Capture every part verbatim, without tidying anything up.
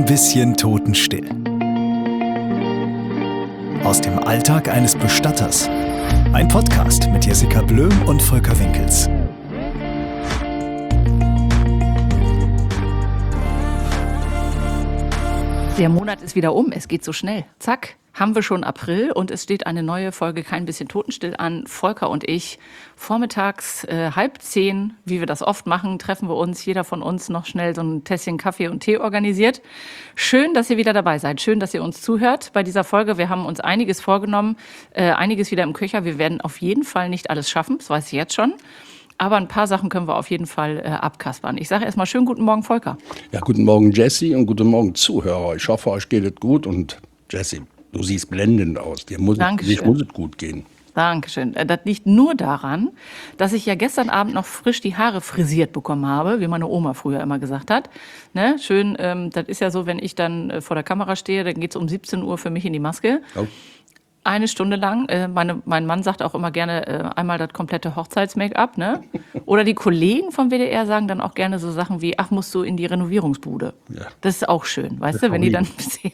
bisschen totenstill. Aus dem Alltag eines Bestatters. Ein Podcast mit Jessica Blöm und Volker Winkels. Der Monat ist wieder um, es geht so schnell. Zack, haben wir schon April und es steht eine neue Folge Kein bisschen Totenstill an. Volker und ich, vormittags äh, halb zehn, wie wir das oft machen, treffen wir uns, jeder von uns noch schnell so ein Tässchen Kaffee und Tee organisiert. Schön, dass ihr wieder dabei seid, schön, dass ihr uns zuhört bei dieser Folge. Wir haben uns einiges vorgenommen, äh, einiges wieder im Köcher. Wir werden auf jeden Fall nicht alles schaffen, das weiß ich jetzt schon. Aber ein paar Sachen können wir auf jeden Fall äh, abkaspern. Ich sage erstmal schönen guten Morgen, Volker. Ja, guten Morgen, Jessie, und guten Morgen, Zuhörer. Ich hoffe, euch geht es gut. Und Jessie, du siehst blendend aus. Dir muss, es, muss es gut gehen. Dankeschön. Das liegt nur daran, dass ich ja gestern Abend noch frisch die Haare frisiert bekommen habe, wie meine Oma früher immer gesagt hat. Ne? Schön, ähm, das ist ja so, wenn ich dann äh, vor der Kamera stehe, dann geht es um siebzehn Uhr für mich in die Maske. Oh. Eine Stunde lang. Äh, meine, mein Mann sagt auch immer gerne äh, einmal das komplette Hochzeits-Make-up. Ne? Oder die Kollegen vom W D R sagen dann auch gerne so Sachen wie, ach, musst du in die Renovierungsbude. Ja. Das ist auch schön, weißt du, wenn die dann sehen,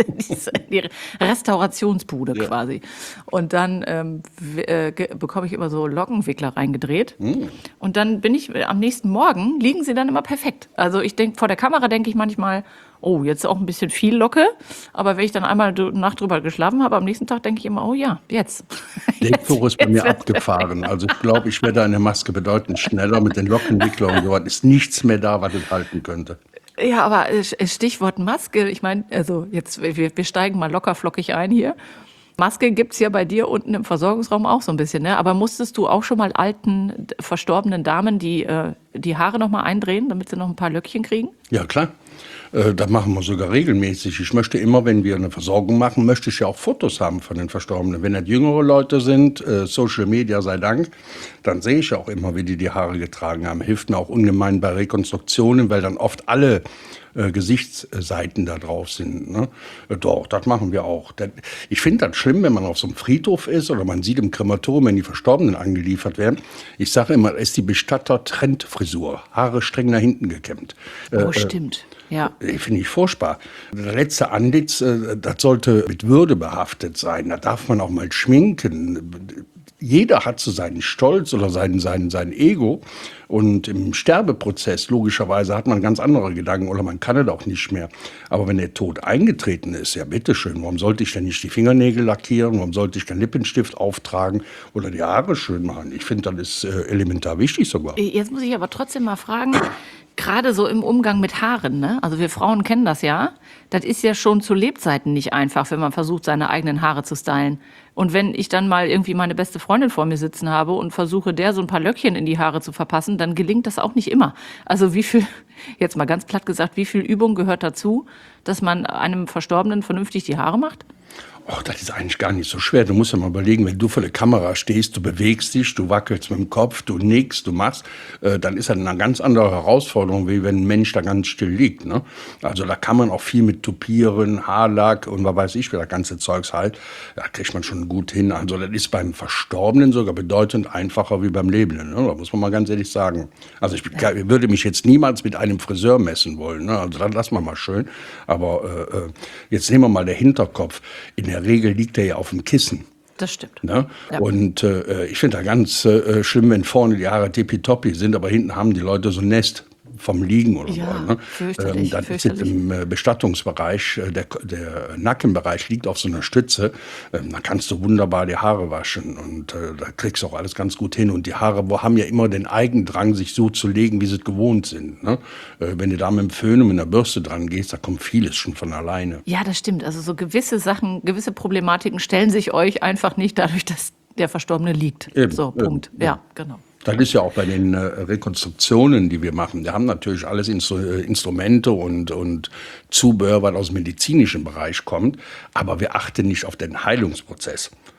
in die Restaurationsbude ja. quasi. Und dann ähm, äh, bekomme ich immer so Lockenwickler reingedreht. Mm. Und dann bin ich, am nächsten Morgen liegen sie dann immer perfekt. Also ich denke, vor der Kamera denke ich manchmal, oh, jetzt auch ein bisschen viel Locke. Aber wenn ich dann einmal eine Nacht drüber geschlafen habe, am nächsten Tag denke ich immer, oh ja, jetzt. Der Kurs ist bei mir abgefahren. Also ich glaube, ich werde eine Maske bedeutend schneller mit den Lockenwicklern und so was. Ist nichts mehr da, was es halten könnte. Ja, aber Stichwort Maske. Ich meine, also jetzt, wir, wir steigen mal locker flockig ein hier. Maske gibt's ja bei dir unten im Versorgungsraum auch so ein bisschen, ne? Aber musstest du auch schon mal alten, verstorbenen Damen die, äh, die Haare noch mal eindrehen, damit sie noch ein paar Löckchen kriegen? Ja, klar. Äh, das machen wir sogar regelmäßig. Ich möchte immer, wenn wir eine Versorgung machen, möchte ich ja auch Fotos haben von den Verstorbenen. Wenn das jüngere Leute sind, äh, Social Media sei Dank, dann sehe ich auch immer, wie die die Haare getragen haben. Hilft mir auch ungemein bei Rekonstruktionen, weil dann oft alle äh, Gesichtsseiten da drauf sind. Ne? Äh, doch, das machen wir auch. Das, ich finde das schlimm, wenn man auf so einem Friedhof ist oder man sieht im Krematorium, wenn die Verstorbenen angeliefert werden. Ich sage immer, es ist die Bestatter-Trendfrisur. Haare streng nach hinten gekämmt. Oh, äh, stimmt. Ja. Finde ich furchtbar. Der letzte Antlitz, äh, das sollte mit Würde behaftet sein. Da darf man auch mal schminken. Jeder hat so seinen Stolz oder sein, sein, sein Ego. Und im Sterbeprozess, logischerweise, hat man ganz andere Gedanken oder man kann es auch nicht mehr. Aber wenn der Tod eingetreten ist, ja bitteschön, warum sollte ich denn nicht die Fingernägel lackieren? Warum sollte ich keinen Lippenstift auftragen oder die Haare schön machen? Ich finde, das ist äh, elementar wichtig sogar. Jetzt muss ich aber trotzdem mal fragen, gerade so im Umgang mit Haaren, ne? Also wir Frauen kennen das ja. Das ist ja schon zu Lebzeiten nicht einfach, wenn man versucht, seine eigenen Haare zu stylen. Und wenn ich dann mal irgendwie meine beste Freundin vor mir sitzen habe und versuche, der so ein paar Löckchen in die Haare zu verpassen, dann gelingt das auch nicht immer. Also wie viel, jetzt mal ganz platt gesagt, wie viel Übung gehört dazu, dass man einem Verstorbenen vernünftig die Haare macht? Oh, das ist eigentlich gar nicht so schwer. Du musst ja mal überlegen, wenn du vor der Kamera stehst, du bewegst dich, du wackelst mit dem Kopf, du nickst, du machst, äh, dann ist das eine ganz andere Herausforderung, wie wenn ein Mensch da ganz still liegt. Ne? Also da kann man auch viel mit Tupieren, Haarlack und was weiß ich, wie das ganze Zeugs halt. Da kriegt man schon gut hin. Also das ist beim Verstorbenen sogar bedeutend einfacher wie beim Lebenden. Ne? Da muss man mal ganz ehrlich sagen. Also ich ja. würde mich jetzt niemals mit einem Friseur messen wollen. Ne? Also das lassen wir mal schön. Aber äh, jetzt nehmen wir mal den Hinterkopf. In der In der Regel liegt er ja auf dem Kissen. Das stimmt. Ne? Ja. Und äh, ich finde da ganz äh, schlimm, wenn vorne die Haare tippitoppi sind, aber hinten haben die Leute so ein Nest vom Liegen oder ja, so. Ne? Fürchterlich, ähm, das fürchterlich. ist im äh, Bestattungsbereich, äh, der, der Nackenbereich liegt auf so einer Stütze. Ähm, da kannst du wunderbar die Haare waschen und äh, da kriegst du auch alles ganz gut hin. Und die Haare wo, haben ja immer den Eigendrang, sich so zu legen, wie sie es gewohnt sind. Ne? Äh, wenn du da mit dem Föhn und mit einer Bürste dran gehst, da kommt vieles schon von alleine. Ja, das stimmt. Also so gewisse Sachen, gewisse Problematiken stellen sich euch einfach nicht dadurch, dass der Verstorbene liegt. Eben, so, Punkt. Eben, ja, ja, genau. Das ist ja auch bei den äh, Rekonstruktionen, die wir machen. Wir haben natürlich alles Instru- äh, Instrumente und, und Zubehör, was aus dem medizinischen Bereich kommt. Aber wir achten nicht auf den Heilungsprozess.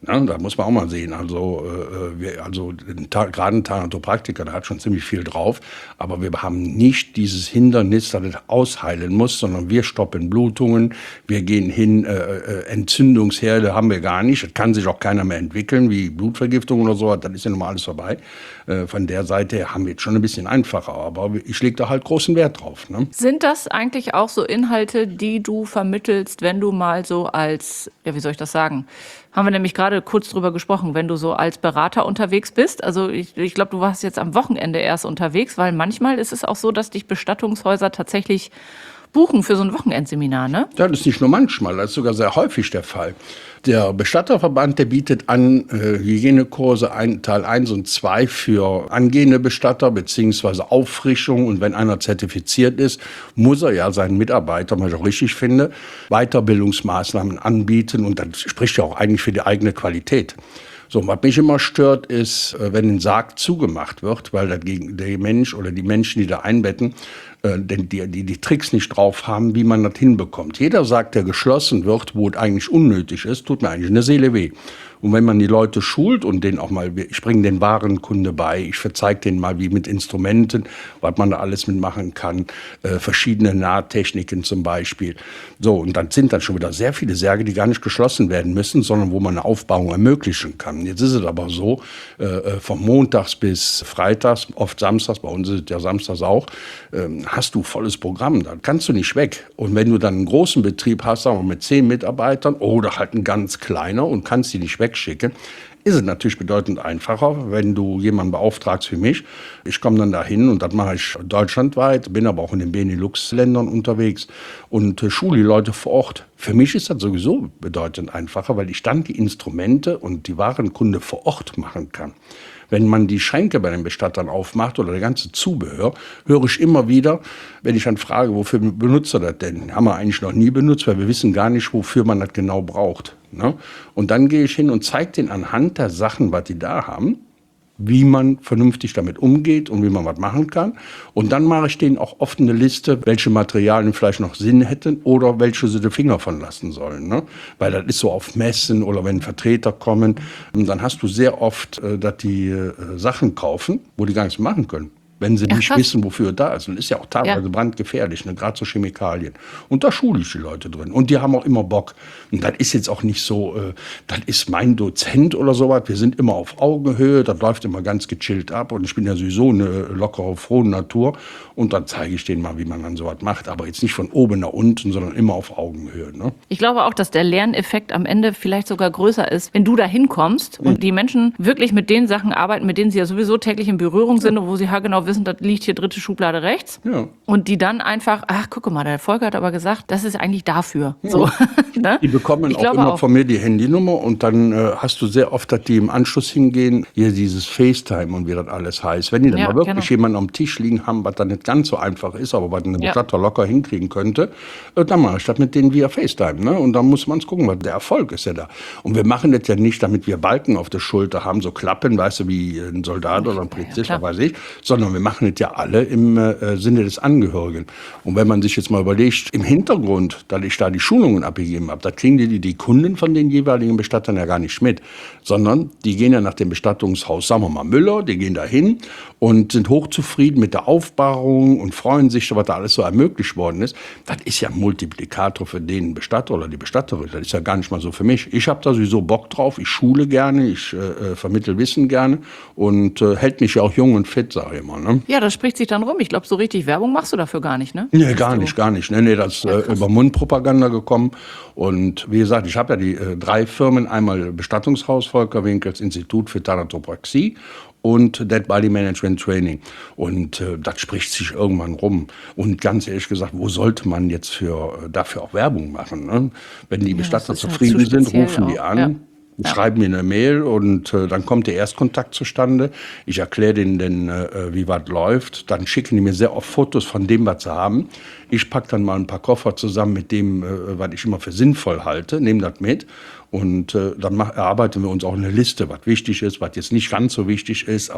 Na, da muss man auch mal sehen. Also, äh, wir, also gerade ein Thanatopraktiker, der hat schon ziemlich viel drauf. Aber wir haben nicht dieses Hindernis, dass es ausheilen muss, sondern wir stoppen Blutungen. Wir gehen hin, äh, äh, Entzündungsherde haben wir gar nicht. Das kann sich auch keiner mehr entwickeln, wie Blutvergiftung oder so. Dann ist ja nun mal alles vorbei. Äh, von der Seite her haben wir jetzt schon ein bisschen einfacher. Aber ich lege da halt großen Wert drauf. Ne? Sind das eigentlich auch so Inhalte, die du vermittelst, wenn du mal so als, ja, wie soll ich das sagen? Haben wir nämlich gerade kurz drüber gesprochen, wenn du so als Berater unterwegs bist. Also ich, ich glaube, du warst jetzt am Wochenende erst unterwegs, weil manchmal ist es auch so, dass dich Bestattungshäuser tatsächlich buchen für so ein Wochenendseminar, ne? Ja, das ist nicht nur manchmal, das ist sogar sehr häufig der Fall. Der Bestatterverband, der bietet an äh, Hygienekurse ein, Teil eins und zwei für angehende Bestatter beziehungsweise Auffrischung. Und wenn einer zertifiziert ist, muss er ja seinen Mitarbeitern, was ich auch richtig finde, Weiterbildungsmaßnahmen anbieten. Und das spricht ja auch eigentlich für die eigene Qualität. So, was mich immer stört, ist, wenn ein Sarg zugemacht wird, weil dagegen der Mensch oder die Menschen, die da einbetten, äh, die, die die Tricks nicht drauf haben, wie man das hinbekommt. Jeder Sarg, der geschlossen wird, wo es eigentlich unnötig ist, tut mir eigentlich eine Seele weh. Und wenn man die Leute schult und denen auch mal, ich bringe den Warenkunde bei, ich verzeige denen mal, wie mit Instrumenten, was man da alles mitmachen kann, äh, verschiedene Nahtechniken zum Beispiel. So, und dann sind dann schon wieder sehr viele Särge, die gar nicht geschlossen werden müssen, sondern wo man eine Aufbauung ermöglichen kann. Jetzt ist es aber so, äh, vom Montags bis Freitags, oft Samstags, bei uns ist es ja Samstags auch, äh, hast du volles Programm, da kannst du nicht weg. Und wenn du dann einen großen Betrieb hast, sagen wir mit zehn Mitarbeitern oder halt ein ganz kleiner und kannst die nicht weg schicken, ist es natürlich bedeutend einfacher, wenn du jemanden beauftragst wie mich. Ich komme dann dahin und das mache ich deutschlandweit, bin aber auch in den Benelux-Ländern unterwegs und äh, schule die Leute vor Ort. Für mich ist das sowieso bedeutend einfacher, weil ich dann die Instrumente und die Warenkunde vor Ort machen kann. Wenn man die Schränke bei den Bestattern aufmacht oder der ganze Zubehör, höre ich immer wieder, wenn ich dann frage, wofür benutzt er das denn? Haben wir eigentlich noch nie benutzt, weil wir wissen gar nicht, wofür man das genau braucht. Ne? Und dann gehe ich hin und zeige denen anhand der Sachen, was die da haben, wie man vernünftig damit umgeht und wie man was machen kann. Und dann mache ich denen auch oft eine Liste, welche Materialien vielleicht noch Sinn hätten oder welche sie die Finger von lassen sollen. Ne? Weil das ist so auf Messen oder wenn Vertreter kommen, dann hast du sehr oft, äh, dass die äh, Sachen kaufen, wo die gar nichts machen können. Wenn sie Ja, nicht krass. wissen, wofür da ist. Und ist ja auch teilweise Ja. brandgefährlich, ne? Gerade so Chemikalien. Und da schule ich die Leute drin. Und die haben auch immer Bock. Und das ist jetzt auch nicht so, äh, das ist mein Dozent oder sowas. Wir sind immer auf Augenhöhe, das läuft immer ganz gechillt ab. Und ich bin ja sowieso eine lockere, frohe Natur. Und dann zeige ich denen mal, wie man dann sowas macht. Aber jetzt nicht von oben nach unten, sondern immer auf Augenhöhe. Ne? Ich glaube auch, dass der Lerneffekt am Ende vielleicht sogar größer ist, wenn du da hinkommst und die Menschen wirklich mit den Sachen arbeiten, mit denen sie ja sowieso täglich in Berührung sind und wo sie haargenau wissen, das liegt hier dritte Schublade rechts. Ja. Und die dann einfach, ach, guck mal, der Volker hat aber gesagt, das ist eigentlich dafür. So, ne? Die bekommen Ich auch glaube immer auch. von mir die Handynummer und dann äh, hast du sehr oft, dass die im Anschluss hingehen, hier dieses FaceTime und wie das alles heißt. Wenn die dann Ja, mal wirklich genau. jemanden am Tisch liegen haben, was dann nicht ganz so einfach ist, aber was ein Ja. Bestatter locker hinkriegen könnte, äh, dann mache ich das mit denen via FaceTime. Ne? Und dann muss man es gucken, weil der Erfolg ist ja da. Und wir machen das ja nicht, damit wir Balken auf der Schulter haben, so Klappen, weißt du, wie ein Soldat oder ein Polizist, klar. was weiß ich, sondern wir machen das ja alle im äh, Sinne des Angehörigen. Und wenn man sich jetzt mal überlegt, im Hintergrund, dass ich da die Schulungen abgegeben habe, da kriegen die, die Kunden von den jeweiligen Bestattern ja gar nicht mit, sondern die gehen ja nach dem Bestattungshaus, sagen wir mal Müller, die gehen da hin und sind hochzufrieden mit der Aufbahrung und freuen sich, was da alles so ermöglicht worden ist. Das ist ja ein Multiplikator für den Bestatter oder die Bestatterin. Das ist ja gar nicht mal so für mich. Ich habe da sowieso Bock drauf, ich schule gerne, ich äh, vermittle Wissen gerne und äh, hält mich ja auch jung und fit, sage ich immer. Ne? Ja, das spricht sich dann rum. Ich glaube, so richtig Werbung machst du dafür gar nicht, ne? Nee, Bist gar du- nicht, gar nicht. Nee, nee, das ist äh, über Mundpropaganda gekommen. Und wie gesagt, ich habe ja die äh, drei Firmen, einmal Bestattungshaus Volker Winkels, Institut für Thanatopraxie und Dead Body Management Training. Und äh, das spricht sich irgendwann rum. Und ganz ehrlich gesagt, wo sollte man jetzt für, äh, dafür auch Werbung machen? Ne? Wenn die Bestatter das ist halt zufrieden zu sind, speziell rufen die auch, an. ja. Ja. Schreiben mir eine Mail und äh, dann kommt der Erstkontakt zustande. Ich erkläre denen, denn, äh, wie was läuft. Dann schicken die mir sehr oft Fotos von dem, was sie haben. Ich packe dann mal ein paar Koffer zusammen mit dem, äh, was ich immer für sinnvoll halte, nehme das mit. Und äh, dann mach, erarbeiten wir uns auch eine Liste, was wichtig ist, was jetzt nicht ganz so wichtig ist. Aber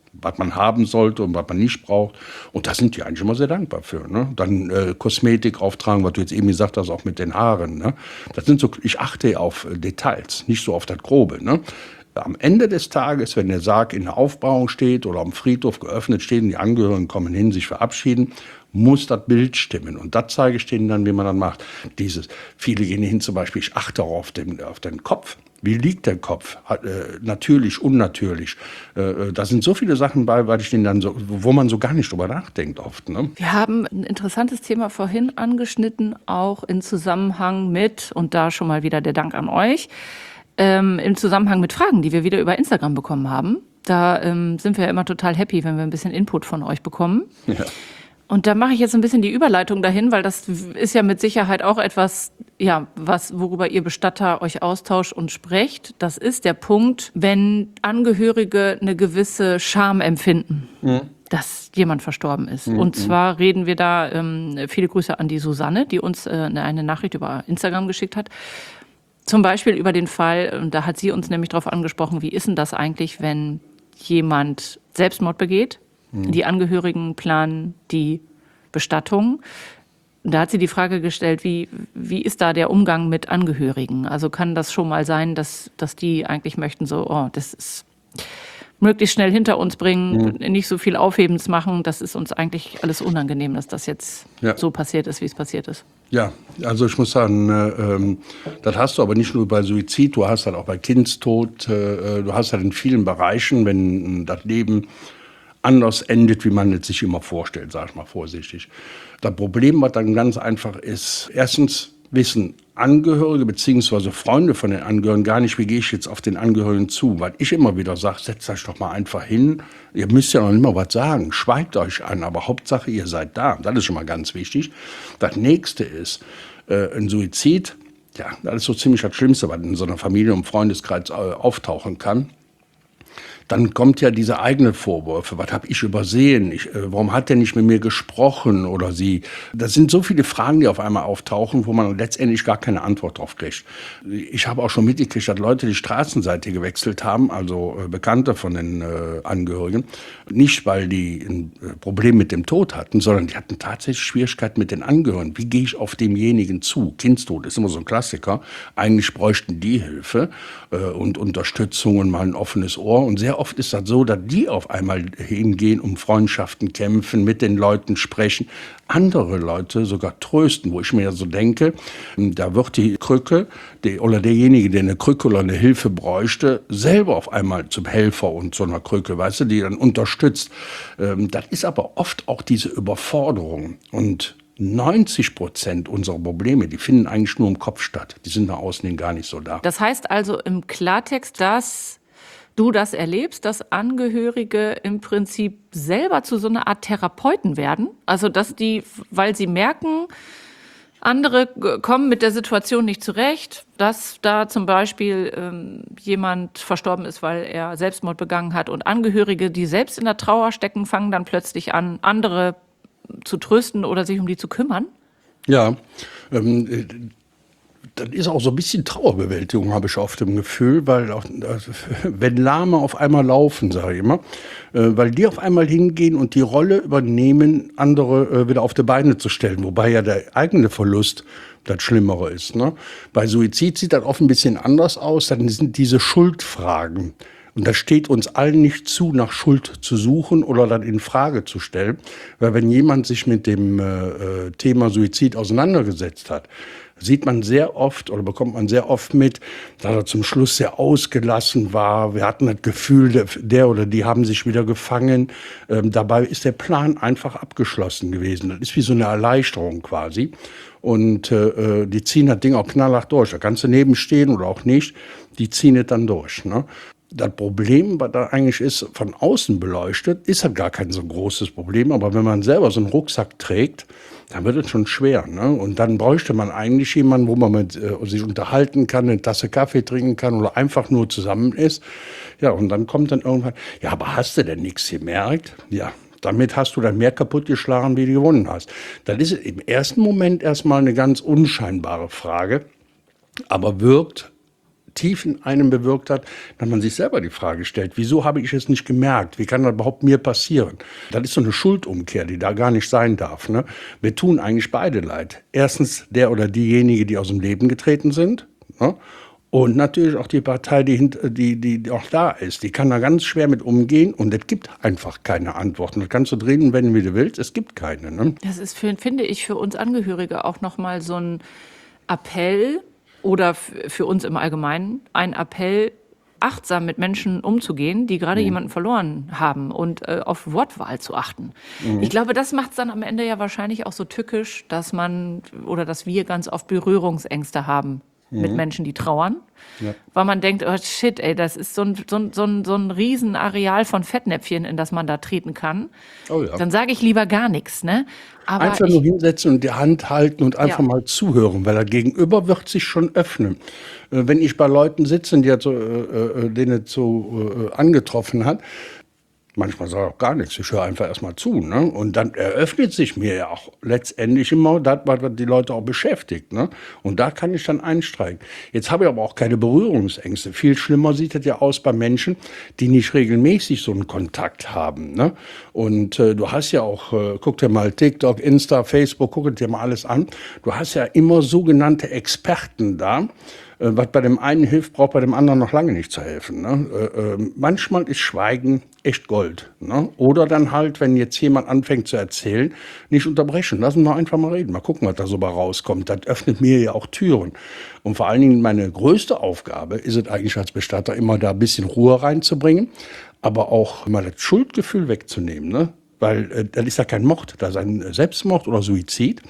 was man haben sollte und was man nicht braucht. Und da sind die eigentlich immer sehr dankbar für. Ne? Dann äh, Kosmetik auftragen, was du jetzt eben gesagt hast, auch mit den Haaren. Ne? Das sind so, ich achte auf äh, Details, nicht so auf das Grobe. Ne? Am Ende des Tages, wenn der Sarg in der Aufbauung steht oder am Friedhof geöffnet steht und die Angehörigen kommen hin, sich verabschieden, muss das Bild stimmen. Und das zeige ich denen dann, wie man das macht. Dieses, viele gehen hin zum Beispiel, ich achte auch auf den, auf den Kopf. Wie liegt der Kopf? Hat, äh, natürlich, unnatürlich. Äh, da sind so viele Sachen bei, weil ich den dann so, wo man so gar nicht drüber nachdenkt oft. Ne? Wir haben ein interessantes Thema vorhin angeschnitten, auch in Zusammenhang mit, und da schon mal wieder der Dank an euch, ähm, im Zusammenhang mit Fragen, die wir wieder über Instagram bekommen haben. Da ähm, sind wir ja immer total happy, wenn wir ein bisschen Input von euch bekommen. Ja. Und da mache ich jetzt ein bisschen die Überleitung dahin, weil das ist ja mit Sicherheit auch etwas, ja, was, worüber ihr Bestatter euch austauscht und sprecht. Das ist der Punkt, wenn Angehörige eine gewisse Scham empfinden, mhm. dass jemand verstorben ist. Mhm. Und zwar reden wir da, ähm, viele Grüße an die Susanne, die uns äh, eine Nachricht über Instagram geschickt hat. Zum Beispiel über den Fall, und da hat sie uns nämlich darauf angesprochen, wie ist denn das eigentlich, wenn jemand Selbstmord begeht? Die Angehörigen planen die Bestattung. Da hat sie die Frage gestellt, wie, wie ist da der Umgang mit Angehörigen? Also kann das schon mal sein, dass, dass die eigentlich möchten, so, oh, das ist möglichst schnell hinter uns bringen, mhm. nicht so viel Aufhebens machen. Das ist uns eigentlich alles unangenehm, dass das jetzt ja. so passiert ist, wie es passiert ist. Ja, also ich muss sagen, äh, ähm, das hast du aber nicht nur bei Suizid, du hast das auch bei Kindstod, äh, du hast das in vielen Bereichen, wenn das Leben anders endet, wie man es sich immer vorstellt, sage ich mal vorsichtig. Das Problem, was dann ganz einfach ist, erstens wissen Angehörige bzw. Freunde von den Angehörigen gar nicht, wie gehe ich jetzt auf den Angehörigen zu, weil ich immer wieder sage, setzt euch doch mal einfach hin, ihr müsst ja noch nicht mal was sagen, schweigt euch an, aber Hauptsache ihr seid da, das ist schon mal ganz wichtig. Das nächste ist, äh, ein Suizid, ja, das ist so ziemlich das Schlimmste, was in so einer Familie- und Freundeskreis äh, auftauchen kann. Dann kommt ja diese eigenen Vorwürfe. Was habe ich übersehen? Ich, äh, warum hat der nicht mit mir gesprochen oder sie? Das sind so viele Fragen, die auf einmal auftauchen, wo man letztendlich gar keine Antwort drauf kriegt. Ich habe auch schon mitgekriegt, dass Leute die Straßenseite gewechselt haben, also äh, Bekannte von den äh, Angehörigen. Nicht, weil die ein äh, Problem mit dem Tod hatten, sondern die hatten tatsächlich Schwierigkeiten mit den Angehörigen. Wie gehe ich auf demjenigen zu? Kindstod ist immer so ein Klassiker. Eigentlich bräuchten die Hilfe äh, und Unterstützung und mal ein offenes Ohr. Und sehr oft ist das so, dass die auf einmal hingehen, um Freundschaften kämpfen, mit den Leuten sprechen, andere Leute sogar trösten, wo ich mir ja so denke, da wird die Krücke die, oder derjenige, der eine Krücke oder eine Hilfe bräuchte, selber auf einmal zum Helfer und so einer Krücke, weißt du, die dann unterstützt. Das ist aber oft auch diese Überforderung und neunzig Prozent unserer Probleme, die finden eigentlich nur im Kopf statt. Die sind nach außen hin gar nicht so da. Das heißt also im Klartext, dass du das erlebst, dass Angehörige im Prinzip selber zu so einer Art Therapeuten werden? Also dass die, weil sie merken, andere kommen mit der Situation nicht zurecht, dass da zum Beispiel ähm, jemand verstorben ist, weil er Selbstmord begangen hat und Angehörige, die selbst in der Trauer stecken, fangen dann plötzlich an, andere zu trösten oder sich um die zu kümmern? Ja, ähm, das ist auch so ein bisschen Trauerbewältigung, habe ich oft im Gefühl, weil auch, wenn Lahme auf einmal laufen, sage ich immer, äh, weil die auf einmal hingehen und die Rolle übernehmen, andere äh, wieder auf die Beine zu stellen, wobei ja der eigene Verlust das Schlimmere ist. Ne? Bei Suizid sieht das oft ein bisschen anders aus, dann sind diese Schuldfragen. Und das steht uns allen nicht zu, nach Schuld zu suchen oder dann in Frage zu stellen. Weil wenn jemand sich mit dem äh, Thema Suizid auseinandergesetzt hat, sieht man sehr oft oder bekommt man sehr oft mit, dass er zum Schluss sehr ausgelassen war. Wir hatten das Gefühl, der, der oder die haben sich wieder gefangen. Ähm, dabei ist der Plan einfach abgeschlossen gewesen. Das ist wie so eine Erleichterung quasi. Und äh, die ziehen das Ding auch knallhart durch. Da kannst du nebenstehen oder auch nicht. Die ziehen es dann durch. Ne? Das Problem, was da eigentlich ist, von außen beleuchtet, ist halt gar kein so großes Problem. Aber wenn man selber so einen Rucksack trägt, dann wird es schon schwer. Ne? Und dann bräuchte man eigentlich jemanden, wo man mit, äh, sich unterhalten kann, eine Tasse Kaffee trinken kann oder einfach nur zusammen ist. Ja, und dann kommt dann irgendwann, ja, aber hast du denn nichts gemerkt? Ja, damit hast du dann mehr kaputtgeschlagen, wie du gewonnen hast. Das ist im ersten Moment erstmal eine ganz unscheinbare Frage, aber wirkt tief in einem bewirkt hat, dass man sich selber die Frage stellt, wieso habe ich es nicht gemerkt? Wie kann das überhaupt mir passieren? Das ist so eine Schuldumkehr, die da gar nicht sein darf. Ne? Wir tun eigentlich beide leid. Erstens der oder diejenige, die aus dem Leben getreten sind, ne? Und natürlich auch die Partei, die, hint- die, die, die auch da ist. Die kann da ganz schwer mit umgehen und es gibt einfach keine Antworten. Das kannst du drehen und wenden, wie du willst, es gibt keine. Ne? Das ist, für, finde ich, für uns Angehörige auch nochmal so ein Appell oder f- für uns im Allgemeinen ein Appell, achtsam mit Menschen umzugehen, die gerade jemanden verloren haben und äh, auf Wortwahl zu achten. Ich glaube, das macht es dann am Ende ja wahrscheinlich auch so tückisch, dass man oder dass wir ganz oft Berührungsängste haben mit Menschen, die trauern, Ja. weil man denkt, oh shit, ey, das ist so ein, so ein, so ein, so ein Riesenareal von Fettnäpfchen, in das man da treten kann. Oh ja. Dann sage ich lieber gar nichts, ne? Aber Einfach ich, nur hinsetzen und die Hand halten und einfach Ja. mal zuhören, weil der Gegenüber wird sich schon öffnen. Äh, Wenn ich bei Leuten sitze, die er so, äh, äh, denen es so äh, angetroffen hat, manchmal sage ich auch gar nichts, ich höre einfach erstmal zu. Ne? Und dann eröffnet sich mir ja auch letztendlich immer das, was die Leute auch beschäftigt. Ne? Und da kann ich dann einsteigen. Jetzt habe ich aber auch keine Berührungsängste. Viel schlimmer sieht es ja aus bei Menschen, die nicht regelmäßig so einen Kontakt haben. Ne? Und äh, du hast ja auch, äh, guck dir mal TikTok, Insta, Facebook, guck dir mal alles an. Du hast ja immer sogenannte Experten da. Äh, Was bei dem einen hilft, braucht bei dem anderen noch lange nicht zu helfen. Ne? Äh, äh, manchmal ist Schweigen echt Gold. Ne? Oder dann halt, wenn jetzt jemand anfängt zu erzählen, nicht unterbrechen. Lassen wir einfach mal reden. Mal gucken, was da so bei rauskommt. Das öffnet mir ja auch Türen. Und vor allen Dingen meine größte Aufgabe ist es eigentlich als Bestatter, immer da ein bisschen Ruhe reinzubringen, aber auch mal das Schuldgefühl wegzunehmen. Ne? Weil äh, das ist ja kein Mord, das ist ein Selbstmord oder Suizid.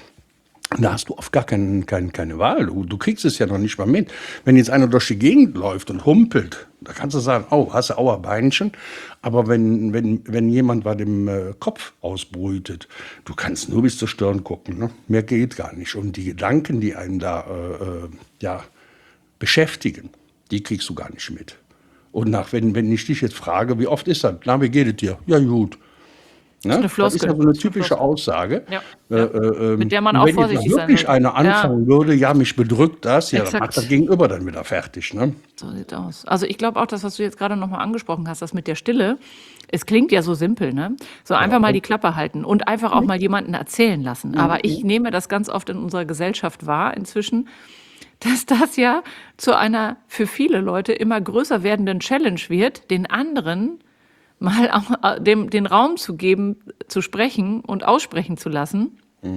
Da hast du oft gar kein, kein, keine Wahl. Du, du kriegst es ja noch nicht mal mit. Wenn jetzt einer durch die Gegend läuft und humpelt, da kannst du sagen, oh, hast du Aua Beinchen. Aber wenn, wenn, wenn jemand bei dem äh, Kopf ausbrütet, du kannst nur bis zur Stirn gucken. Ne? Mehr geht gar nicht. Und die Gedanken, die einen da äh, äh, ja, beschäftigen, die kriegst du gar nicht mit. Und nach, wenn, wenn ich dich jetzt frage, wie oft ist das? Na, wie geht es dir? Ja, gut. Ne? eine Das ist Floskel. ja so eine Das ist eine typische Floskel. Aussage. Ja, Äh, ja. äh, Mit der man und auch wenn jetzt vorsichtig mal sein wirklich sollte. einer anfangen würde, ja, mich bedrückt das, ja, dann Exakt. macht das Gegenüber dann wieder fertig. Ne? So sieht aus. Also ich glaube auch, das, was du jetzt gerade nochmal angesprochen hast, das mit der Stille, es klingt ja so simpel, ne? So einfach mal die Klappe halten und einfach auch mal jemanden erzählen lassen. Aber ich nehme das ganz oft in unserer Gesellschaft wahr inzwischen, dass das ja zu einer für viele Leute immer größer werdenden Challenge wird, den anderen mal auch, dem, den Raum zu geben, zu sprechen und aussprechen zu lassen.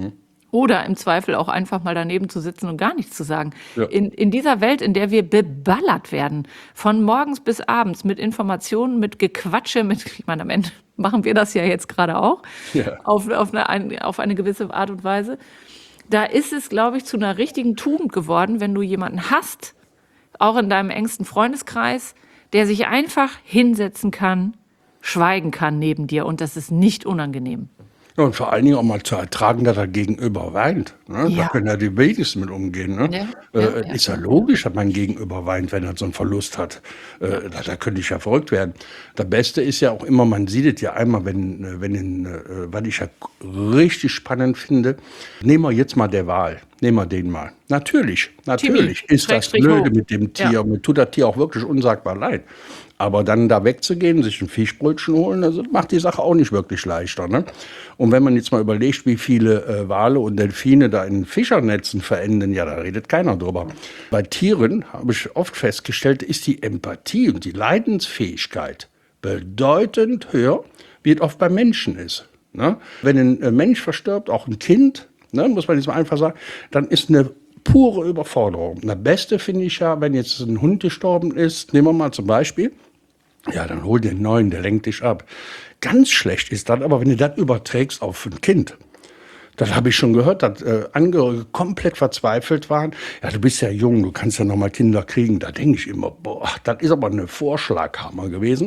Oder im Zweifel auch einfach mal daneben zu sitzen und gar nichts zu sagen. Ja. In, in dieser Welt, in der wir beballert werden, von morgens bis abends mit Informationen, mit Gequatsche, mit, ich meine, am Ende machen wir das ja jetzt gerade auch, Ja. auf, auf, eine, ein- auf eine gewisse Art und Weise. Da ist es, glaube ich, zu einer richtigen Tugend geworden, wenn du jemanden hast, auch in deinem engsten Freundeskreis, der sich einfach hinsetzen kann, schweigen kann neben dir und das ist nicht unangenehm. Ja, und vor allen Dingen auch mal zu ertragen, dass er gegenüber weint. Ne? Da Ja. können ja die wenigsten mit umgehen. Ne? Ja, ja, äh, ja. Ist ja logisch, dass mein Gegenüber weint, wenn er so einen Verlust hat. Äh, da, da könnte ich ja verrückt werden. Das Beste ist ja auch immer, man sieht es ja einmal, wenn, äh, wenn in, äh, was ich ja richtig spannend finde, nehmen wir jetzt mal der Wahl. Nehmen wir den mal. Natürlich, natürlich Timmy, ist das Schrägstrich blöde hoch. mit dem Tier. Ja. Mir tut das Tier auch wirklich unsagbar leid. Aber dann da wegzugehen, sich ein Fischbrötchen holen, also macht die Sache auch nicht wirklich leichter. Ne? Und wenn man jetzt mal überlegt, wie viele äh, Wale und Delfine da in Fischernetzen verenden, ja, da redet keiner drüber. Bei Tieren habe ich oft festgestellt, ist die Empathie und die Leidensfähigkeit bedeutend höher, wie es oft bei Menschen ist. Ne? Wenn ein äh, Mensch verstirbt, auch ein Kind, ne, muss man jetzt mal einfach sagen, dann ist eine pure Überforderung. Das Beste finde ich ja, wenn jetzt ein Hund gestorben ist, nehmen wir mal zum Beispiel, ja, dann hol dir einen neuen, der lenkt dich ab. Ganz schlecht ist das aber, wenn du das überträgst auf ein Kind. Das habe ich schon gehört, dass äh, Angehörige komplett verzweifelt waren. Ja, du bist ja jung, du kannst ja noch mal Kinder kriegen. Da denke ich immer, boah, das ist aber eine Vorschlaghammer gewesen.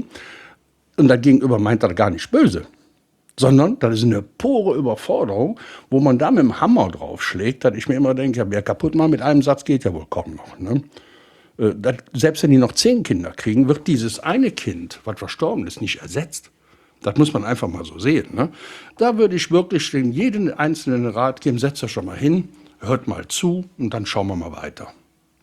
Und das Gegenüber meint das gar nicht böse, sondern das ist eine pure Überforderung, wo man da mit dem Hammer draufschlägt, dass ich mir immer denke, ja, wer kaputt mal mit einem Satz geht ja wohl kaum noch. Ne? Äh, das, selbst wenn die noch zehn Kinder kriegen, wird dieses eine Kind, was verstorben ist, nicht ersetzt. Das muss man einfach mal so sehen. Ne? Da würde ich wirklich den jeden einzelnen Rat geben, setzt euch schon mal hin, hört mal zu und dann schauen wir mal weiter.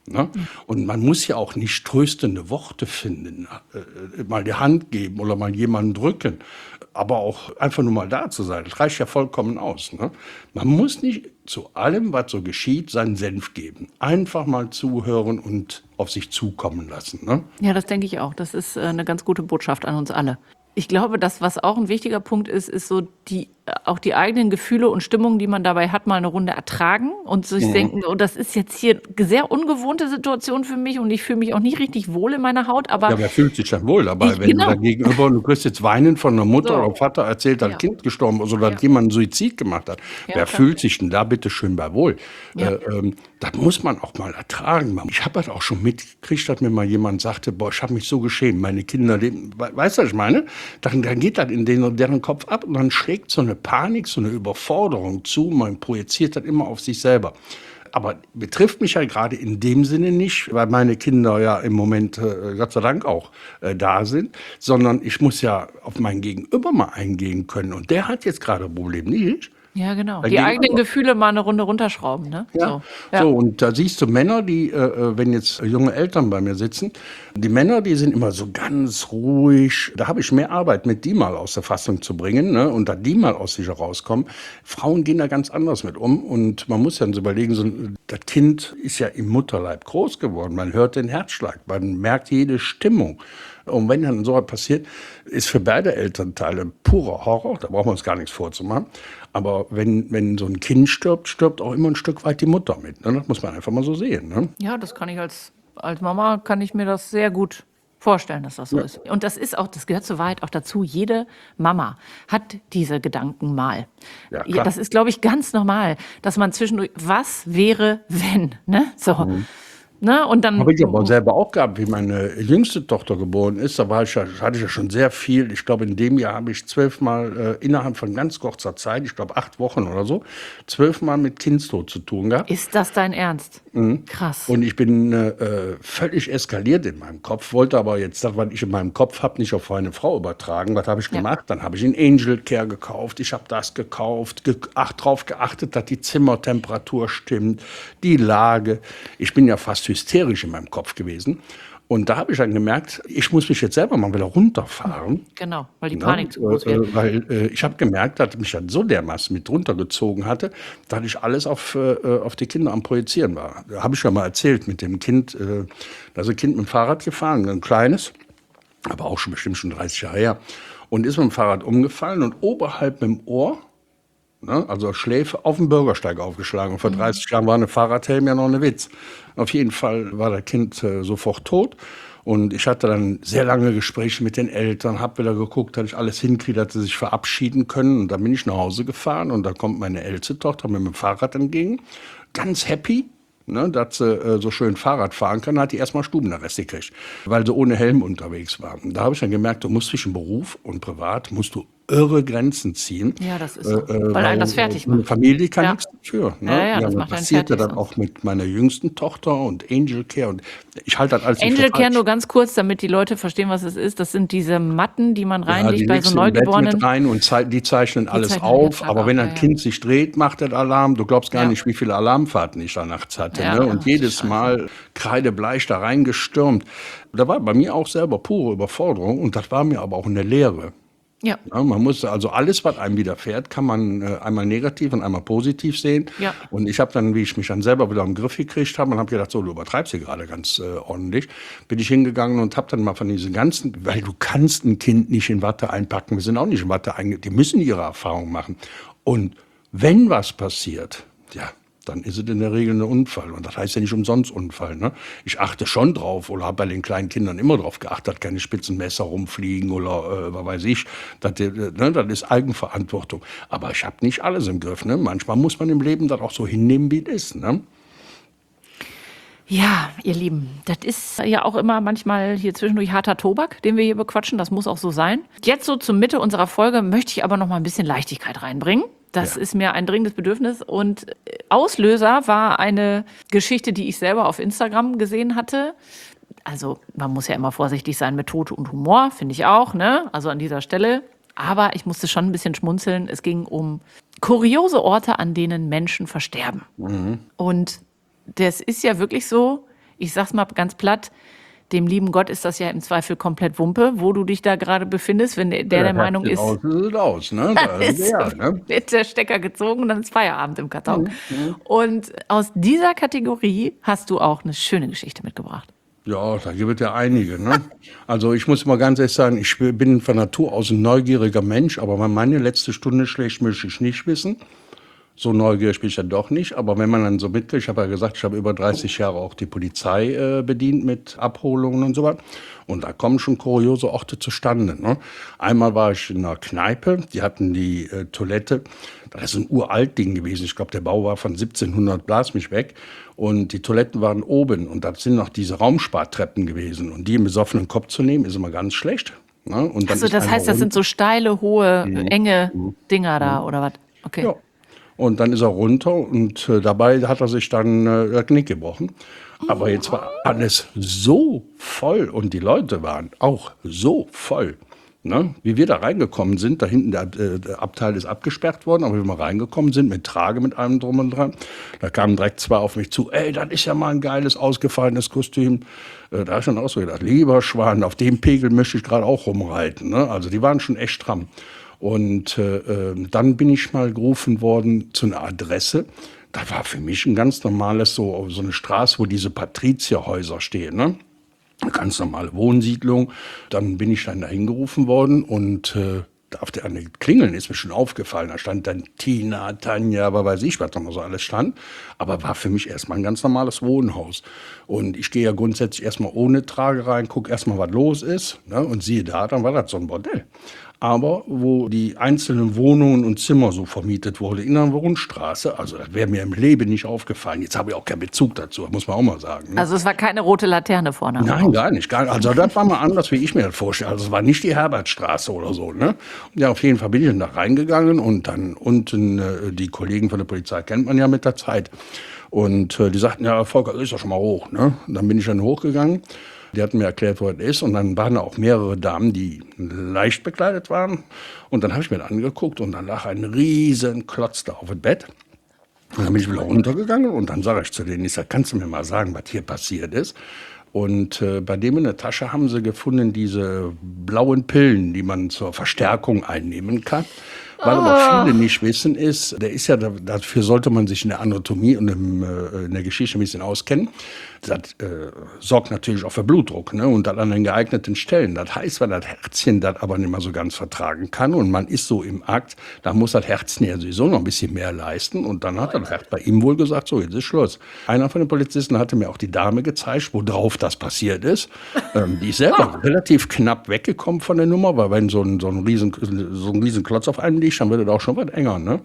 Ne? Und man muss ja auch nicht tröstende Worte finden, äh, mal die Hand geben oder mal jemanden drücken, aber auch einfach nur mal da zu sein. Das reicht ja vollkommen aus. Ne? Man muss nicht zu allem, was so geschieht, seinen Senf geben. Einfach mal zuhören und auf sich zukommen lassen. Ne? Ja, das denke ich auch. Das ist äh, eine ganz gute Botschaft an uns alle. Ich glaube, das, was auch ein wichtiger Punkt ist, ist so die, auch die eigenen Gefühle und Stimmungen, die man dabei hat, mal eine Runde ertragen und sich Mhm. denken, oh, das ist jetzt hier eine sehr ungewohnte Situation für mich und ich fühle mich auch nicht richtig wohl in meiner Haut, aber Ja, wer fühlt sich denn wohl dabei, ich, wenn du genau, da gegenüber, du kriegst jetzt Weinen von einer Mutter so, oder Vater erzählt, dass ein ja, Kind gestorben ist oder ja, dass jemand einen Suizid gemacht hat. ja, Wer klar, fühlt sich denn da bitte schön bei wohl? ja, Äh, ähm, das muss man auch mal ertragen. Ich habe das auch schon mitgekriegt, dass mir mal jemand sagte, boah, ich habe mich so geschämt, meine Kinder leben, we- weißt du, was ich meine? Dann, dann geht das in den, deren Kopf ab und dann schlägt so eine Panik, so eine Überforderung zu, man projiziert das immer auf sich selber. Aber betrifft mich ja gerade in dem Sinne nicht, weil meine Kinder ja im Moment, äh, Gott sei Dank, auch äh, da sind, sondern ich muss ja auf mein Gegenüber mal eingehen können. Und der hat jetzt gerade ein Problem nicht. ja, genau. Dein Die eigenen Gegenüber. Gefühle mal eine Runde runterschrauben, ne? Ja, So, so, ja, und da siehst du Männer, die, äh, äh, wenn jetzt junge Eltern bei mir sitzen, die Männer, die sind immer so ganz ruhig. Da habe ich mehr Arbeit, mit die mal aus der Fassung zu bringen, ne? Und da die mal aus sich herauskommen. Frauen gehen da ganz anders mit um. Und man muss ja so überlegen, so, ein- das Kind ist ja im Mutterleib groß geworden. Man hört den Herzschlag, man merkt jede Stimmung. Und wenn dann so was passiert, ist für beide Elternteile purer Horror. Da brauchen wir uns gar nichts vorzumachen. Aber wenn, wenn so ein Kind stirbt, stirbt auch immer ein Stück weit die Mutter mit. Ne? Das muss man einfach mal so sehen. Ne? ja, das kann ich als, als Mama, kann ich mir das sehr gut vorstellen, dass das so Ja. ist. Und das ist auch, das gehört so weit auch dazu, jede Mama hat diese Gedanken mal. Ja, Ja, klar. das ist, glaube ich, ganz normal, dass man zwischendurch, was wäre, wenn, ne? So, ne? Und dann, Habe ich aber selber auch gehabt, wie meine jüngste Tochter geboren ist. Da war ich ja, hatte ich ja schon sehr viel. Ich glaube, in dem Jahr habe ich zwölfmal äh, innerhalb von ganz kurzer Zeit, ich glaube acht Wochen oder so, zwölfmal mit Kindstod zu tun gehabt. ist das dein Ernst? Krass. Und ich bin äh, völlig eskaliert in meinem Kopf, wollte aber jetzt das, was ich in meinem Kopf habe, nicht auf meine Frau übertragen. Was habe ich Ja. gemacht? Dann habe ich einen Angel Care gekauft, ich habe das gekauft, ge ach, darauf geachtet, dass die Zimmertemperatur stimmt, die Lage. Ich bin ja fast hysterisch in meinem Kopf gewesen. Und da habe ich dann gemerkt, ich muss mich jetzt selber mal wieder runterfahren. Genau, weil die Ne? Panik zu groß Äh, wird. äh, weil äh, ich habe gemerkt, dass mich das so dermaßen mit runtergezogen hatte, dass ich alles auf, äh, auf die Kinder am Projizieren war. Da habe ich ja mal erzählt mit dem Kind, äh, da ist ein Kind mit dem Fahrrad gefahren, ein kleines, aber auch schon bestimmt schon dreißig Jahre her, und ist mit dem Fahrrad umgefallen und oberhalb mit dem Ohr, ne, also Schläfe, auf dem Bürgersteig aufgeschlagen. Und vor dreißig Jahren war eine Fahrradhelm ja noch ein Witz. Auf jeden Fall war das Kind äh, sofort tot. Und ich hatte dann sehr lange Gespräche mit den Eltern, habe wieder geguckt, dass ich alles hinkriege, dass sie sich verabschieden können. Und dann bin ich nach Hause gefahren und da kommt meine älteste Tochter mit dem Fahrrad entgegen. Ganz happy, ne, dass sie äh, so schön Fahrrad fahren kann, hat die erstmal Stubenarrest gekriegt, weil sie ohne Helm unterwegs war. Und da habe ich dann gemerkt, du musst zwischen Beruf und Privat, musst du irre Grenzen ziehen. Ja, das ist Äh, so. äh, Weil einen das fertig eine macht. Familie kann Ja. nichts dafür. Ne? Ja, ja, das das macht einen passierte fertig dann sonst. auch mit meiner jüngsten Tochter und Angel Care. Und ich halte das alles nicht Angel für Care falsch. nur ganz kurz, damit die Leute verstehen, was es ist. Das sind diese Matten, die man Ja, die reinlegt bei legst so du im Bett mit Neugeborenen. rein und zei die zeichnen alles zeichnen auf. Herzschlag Aber auf, wenn ja, ein ja. Kind sich dreht, macht das Alarm. Du glaubst gar Ja. nicht, wie viele Alarmfahrten ich da nachts hatte. Ja, Ne? ja, Und jedes scheiße. Mal kreidebleich da reingestürmt. Da war bei mir auch selber pure Überforderung. Und das war mir aber auch eine Lehre. Ja, Ja, man muss also alles, was einem widerfährt, kann man äh, einmal negativ und einmal positiv sehen. Ja. Und ich habe dann, wie ich mich dann selber wieder im Griff gekriegt habe, und habe gedacht, so, du übertreibst hier gerade ganz äh, ordentlich, bin ich hingegangen und habe dann mal von diesen ganzen, weil du kannst ein Kind nicht in Watte einpacken, wir sind auch nicht in Watte eingepacken, die müssen ihre Erfahrung machen. Und wenn was passiert, ja, dann ist es in der Regel ein Unfall. Und das heißt ja nicht umsonst Unfall. Ne? Ich achte schon drauf oder habe bei den kleinen Kindern immer drauf geachtet, dass keine spitzen Messer rumfliegen oder äh, was weiß ich. Das, äh, ne, das ist Eigenverantwortung. Aber ich habe nicht alles im Griff. Ne? Manchmal muss man im Leben das auch so hinnehmen, wie es ist. Ne? ja, ihr Lieben, das ist ja auch immer manchmal hier zwischendurch harter Tobak, den wir hier bequatschen. Das muss auch so sein. Jetzt so zur Mitte unserer Folge möchte ich aber noch mal ein bisschen Leichtigkeit reinbringen. Das Ja. ist mir ein dringendes Bedürfnis. Und Auslöser war eine Geschichte, die ich selber auf Instagram gesehen hatte. Also man muss ja immer vorsichtig sein mit Tod und Humor, finde ich auch, ne? Also an dieser Stelle. Aber ich musste schon ein bisschen schmunzeln. Es ging um kuriose Orte, an denen Menschen versterben. Und das ist ja wirklich so, ich sag's mal ganz platt, dem lieben Gott ist das ja im Zweifel komplett Wumpe, wo du dich da gerade befindest, wenn der der, der Meinung ist, aus, ist es aus, ne? Da ist, ja, ne? wird der Stecker gezogen und dann ist Feierabend im Karton. Mhm, mhm. Und aus dieser Kategorie hast du auch eine schöne Geschichte mitgebracht. Ja, da gibt es ja einige. Ne? Also ich muss mal ganz ehrlich sagen, ich bin von Natur aus ein neugieriger Mensch, aber wenn meine letzte Stunde schlecht, möchte ich nicht wissen. So neugierig bin ich ja doch nicht, aber wenn man dann so mitkriegt, ich habe ja gesagt, ich habe über dreißig Jahre auch die Polizei äh, bedient mit Abholungen und so was. Und da kommen schon kuriose Orte zustande. Ne? Einmal war ich in einer Kneipe, die hatten die äh, Toilette, das ist ein uralt Ding gewesen, ich glaube der Bau war von siebzehnhundert, blas mich weg. Und die Toiletten waren oben und da sind noch diese Raumspartreppen gewesen. Und die im besoffenen Kopf zu nehmen, ist immer ganz schlecht. Ne? Und dann Also ist das einer heißt, das sind so steile, hohe, enge Dinger da oder was? Okay. Ja. Und dann ist er runter und äh, dabei hat er sich dann äh, das Knick gebrochen. Aber jetzt war alles so voll und die Leute waren auch so voll. Ne? Wie wir da reingekommen sind, da hinten der, äh, der Abteil ist abgesperrt worden, aber wie wir reingekommen sind, mit Trage, mit allem drum und dran, da kamen direkt zwei auf mich zu, ey, das ist ja mal ein geiles, ausgefallenes Kostüm. Äh, da habe ich dann auch so gedacht, lieber Schwan, auf dem Pegel möchte ich gerade auch rumreiten. Ne? Also die waren schon echt stramm. Und äh, äh, dann bin ich mal gerufen worden zu einer Adresse. Das war für mich ein ganz normales, so, so eine Straße, wo diese Patrizierhäuser stehen, ne? Eine ganz normale Wohnsiedlung. Dann bin ich dann dahin gerufen worden und äh, auf der an den Klingeln ist mir schon aufgefallen. Da stand dann Tina, Tanja, aber weiß ich, was da noch so alles stand. Aber war für mich erstmal ein ganz normales Wohnhaus. Und ich gehe ja grundsätzlich erstmal ohne Trage rein, gucke erstmal, was los ist. Ne? Und siehe da, dann war das so ein Bordell. Aber wo die einzelnen Wohnungen und Zimmer so vermietet wurden in einer Wohnstraße, also das wäre mir im Leben nicht aufgefallen. Jetzt habe ich auch keinen Bezug dazu, muss man auch mal sagen. Ne? Also es war keine rote Laterne vorne. am Nein, Haus. gar nicht. Gar nicht. Also das war mal anders, wie ich mir das vorstelle. Also es war nicht die Herbertstraße oder so. Ne? Ja, auf jeden Fall bin ich dann da reingegangen und dann unten, äh, die Kollegen von der Polizei kennt man ja mit der Zeit. Und äh, die sagten, ja, Volker, ist doch schon mal hoch. Ne? Und dann bin ich dann hochgegangen. Die hatten mir erklärt, wo es ist. Und dann waren da auch mehrere Damen, die leicht bekleidet waren. Und dann habe ich mir das angeguckt und dann lag ein riesen Klotz da auf dem Bett. Und dann bin ich wieder runtergegangen und dann sage ich zu denen, ich sage, kannst du mir mal sagen, was hier passiert ist? Und äh, bei dem in der Tasche haben sie gefunden diese blauen Pillen, die man zur Verstärkung einnehmen kann. Weil aber viele nicht wissen ist, der ist ja, dafür sollte man sich in der Anatomie und im, äh, in der Geschichte ein bisschen auskennen. Das äh, sorgt natürlich auch für Blutdruck, ne? Und dann an den geeigneten Stellen. Das heißt, wenn das Herzchen das aber nicht mehr so ganz vertragen kann und man ist so im Akt, dann muss das Herzchen ja sowieso noch ein bisschen mehr leisten. Und dann hat das Herz bei ihm wohl gesagt, so, jetzt ist Schluss. Einer von den Polizisten hatte mir auch die Dame gezeigt, wo drauf das passiert ist. Ähm, die ist selber relativ knapp weggekommen von der Nummer, weil wenn so ein, so ein, riesen, so ein riesen Klotz auf einem liegt, dann wird es auch schon was enger, ne?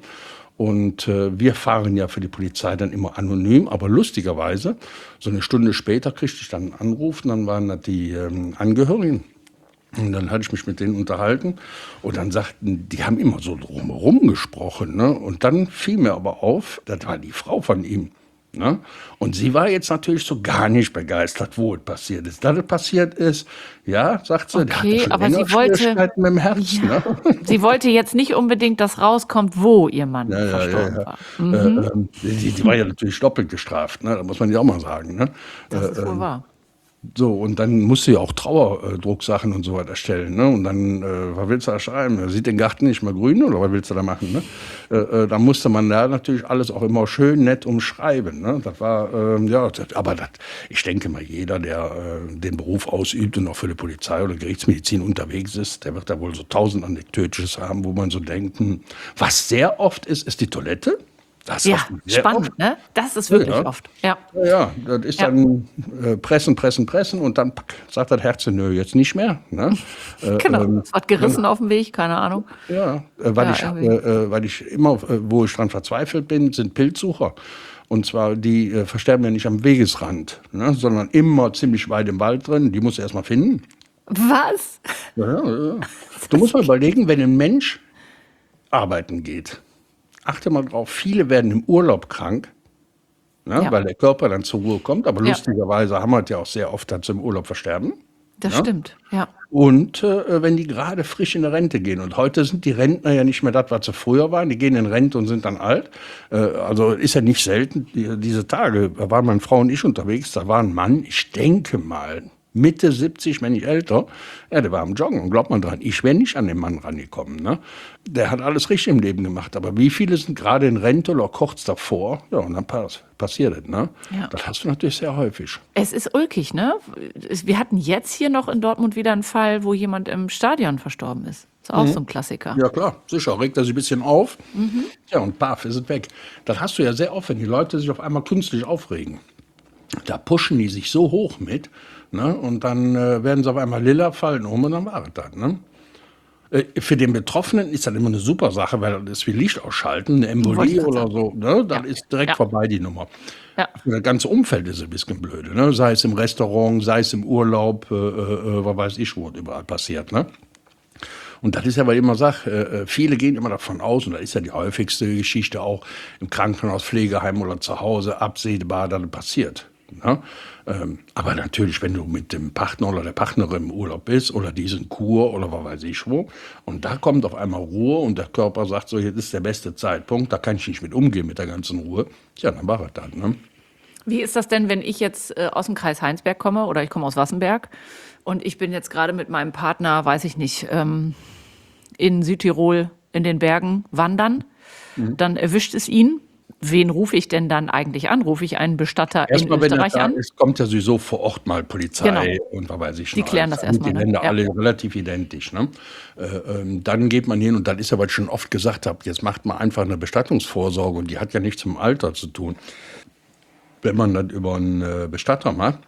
Und äh, wir fahren ja für die Polizei dann immer anonym, aber lustigerweise, so eine Stunde später kriegte ich dann einen Anruf und dann waren das die ähm, Angehörigen. Und dann hatte ich mich mit denen unterhalten und dann sagten, die haben immer so drumherum gesprochen, ne? Und dann fiel mir aber auf, das war die Frau von ihm. Ne? Und sie war jetzt natürlich so gar nicht begeistert, wo es passiert ist. Dass es passiert ist, ja, sagt sie, Okay, der hatte schon aber länger sie wollte- Schwierigkeiten mit dem Herz. Ja. Ne? Sie wollte jetzt nicht unbedingt, dass rauskommt, wo ihr Mann Ja, ja, verstorben ja, ja. war. Äh, Mhm. ähm, die, die war ja natürlich doppelt gestraft, ne? Da muss man ja auch mal sagen. Ne? Das ist wohl wahr. So, und dann musst du ja auch Trauerdrucksachen und so weiter erstellen. Ne? Und dann, äh, was willst du da schreiben? Sieht den Garten nicht mehr grün oder was willst du da machen? Ne? Äh, äh, da musste man da natürlich alles auch immer schön nett umschreiben. Ne? Das war, ähm, ja, das, aber das, ich denke mal, jeder, der äh, den Beruf ausübt und auch für die Polizei oder Gerichtsmedizin unterwegs ist, der wird da wohl so tausend Anekdotisches haben, wo man so denkt, hm, was sehr oft ist, ist die Toilette. Das Ja, hast du sehr spannend, oft. ne? Das ist wirklich Ja. oft. Ja. Ja, ja, das ist Ja. dann äh, pressen, pressen, pressen und dann pack, sagt das Herz, nö, jetzt nicht mehr. Ne? Äh, Genau. ähm, Es hat gerissen auf dem Weg, keine Ahnung. ja, äh, weil, Ja, ich, äh, irgendwie. äh, weil ich immer, äh, wo ich dran verzweifelt bin, sind Pilzsucher. Und zwar, die äh, versterben ja nicht am Wegesrand, ne, sondern immer ziemlich weit im Wald drin. Die musst du erst mal finden. Was? Ja, ja, ja. Du musst mal überlegen, wenn ein Mensch arbeiten geht, achte mal drauf, viele werden im Urlaub krank, ne, Ja. weil der Körper dann zur Ruhe kommt. Aber Ja. lustigerweise haben wir es ja auch sehr oft, dass sie im Urlaub versterben. Das Ne? stimmt, ja. Und äh, wenn die gerade frisch in Rente gehen. Und heute sind die Rentner ja nicht mehr das, was sie früher waren. Die gehen in Rente und sind dann alt. Äh, also ist ja nicht selten, die, diese Tage, da waren meine Frau und ich unterwegs, da war ein Mann, ich denke mal, Mitte siebzig, wenn nicht älter, ja, der war am Joggen. Und glaubt man dran, ich wäre nicht an den Mann rangekommen. Ne? Der hat alles richtig im Leben gemacht. Aber wie viele sind gerade in Rente oder kurz davor? Ja, und dann pass passiert es. Ne? Ja. Das hast du natürlich sehr häufig. Es ist ulkig, ne? Es- Wir hatten jetzt hier noch in Dortmund wieder einen Fall, wo jemand im Stadion verstorben ist. Ist auch so ein Klassiker. Ja klar, sicher, regt er sich ein bisschen auf. Ja, und paf, ist es weg. Das hast du ja sehr oft, wenn die Leute sich auf einmal künstlich aufregen. Da pushen die sich so hoch mit, ne? Und dann äh, werden sie auf einmal lila, fallen um und dann war es das. Ne? Äh, Für den Betroffenen ist das immer eine super Sache, weil das ist wie Licht ausschalten, eine Wollte ich Embolie grad oder sagen. so, ne? Dann Ja. ist direkt Ja. vorbei die Nummer. Ja. Für das ganze Umfeld ist es ein bisschen blöde, ne? Sei es im Restaurant, sei es im Urlaub, äh, äh, was weiß ich, wo es überall passiert. Ne? Und das ist ja, weil ich immer sage, äh, viele gehen immer davon aus, und das ist ja die häufigste Geschichte auch im Krankenhaus, Pflegeheim oder zu Hause, absehbar, dass das passiert. Ne? Ähm, aber natürlich, wenn du mit dem Partner oder der Partnerin im Urlaub bist oder diesen Kur oder was weiß ich wo, und da kommt auf einmal Ruhe und der Körper sagt so, jetzt ist der beste Zeitpunkt, da kann ich nicht mit umgehen mit der ganzen Ruhe, ja, dann war es dann. Ne? Wie ist das denn, wenn ich jetzt äh, aus dem Kreis Heinsberg komme oder ich komme aus Wassenberg und ich bin jetzt gerade mit meinem Partner, weiß ich nicht, ähm, in Südtirol in den Bergen wandern, dann erwischt es ihn. Wen rufe ich denn dann eigentlich an? Rufe ich einen Bestatter Erstmal, in wenn er Österreich da an? ist, kommt ja sowieso vor Ort mal Polizei Genau. und was weiß ich Die noch klären alles. das erstmal, Die ne? Länder Ja. alle relativ identisch. Ne? Äh, ähm, dann geht man hin und dann ist ja, was ich schon oft gesagt habe, jetzt macht man einfach eine Bestattungsvorsorge und die hat ja nichts mit dem Alter zu tun. Wenn man das über einen äh, Bestatter macht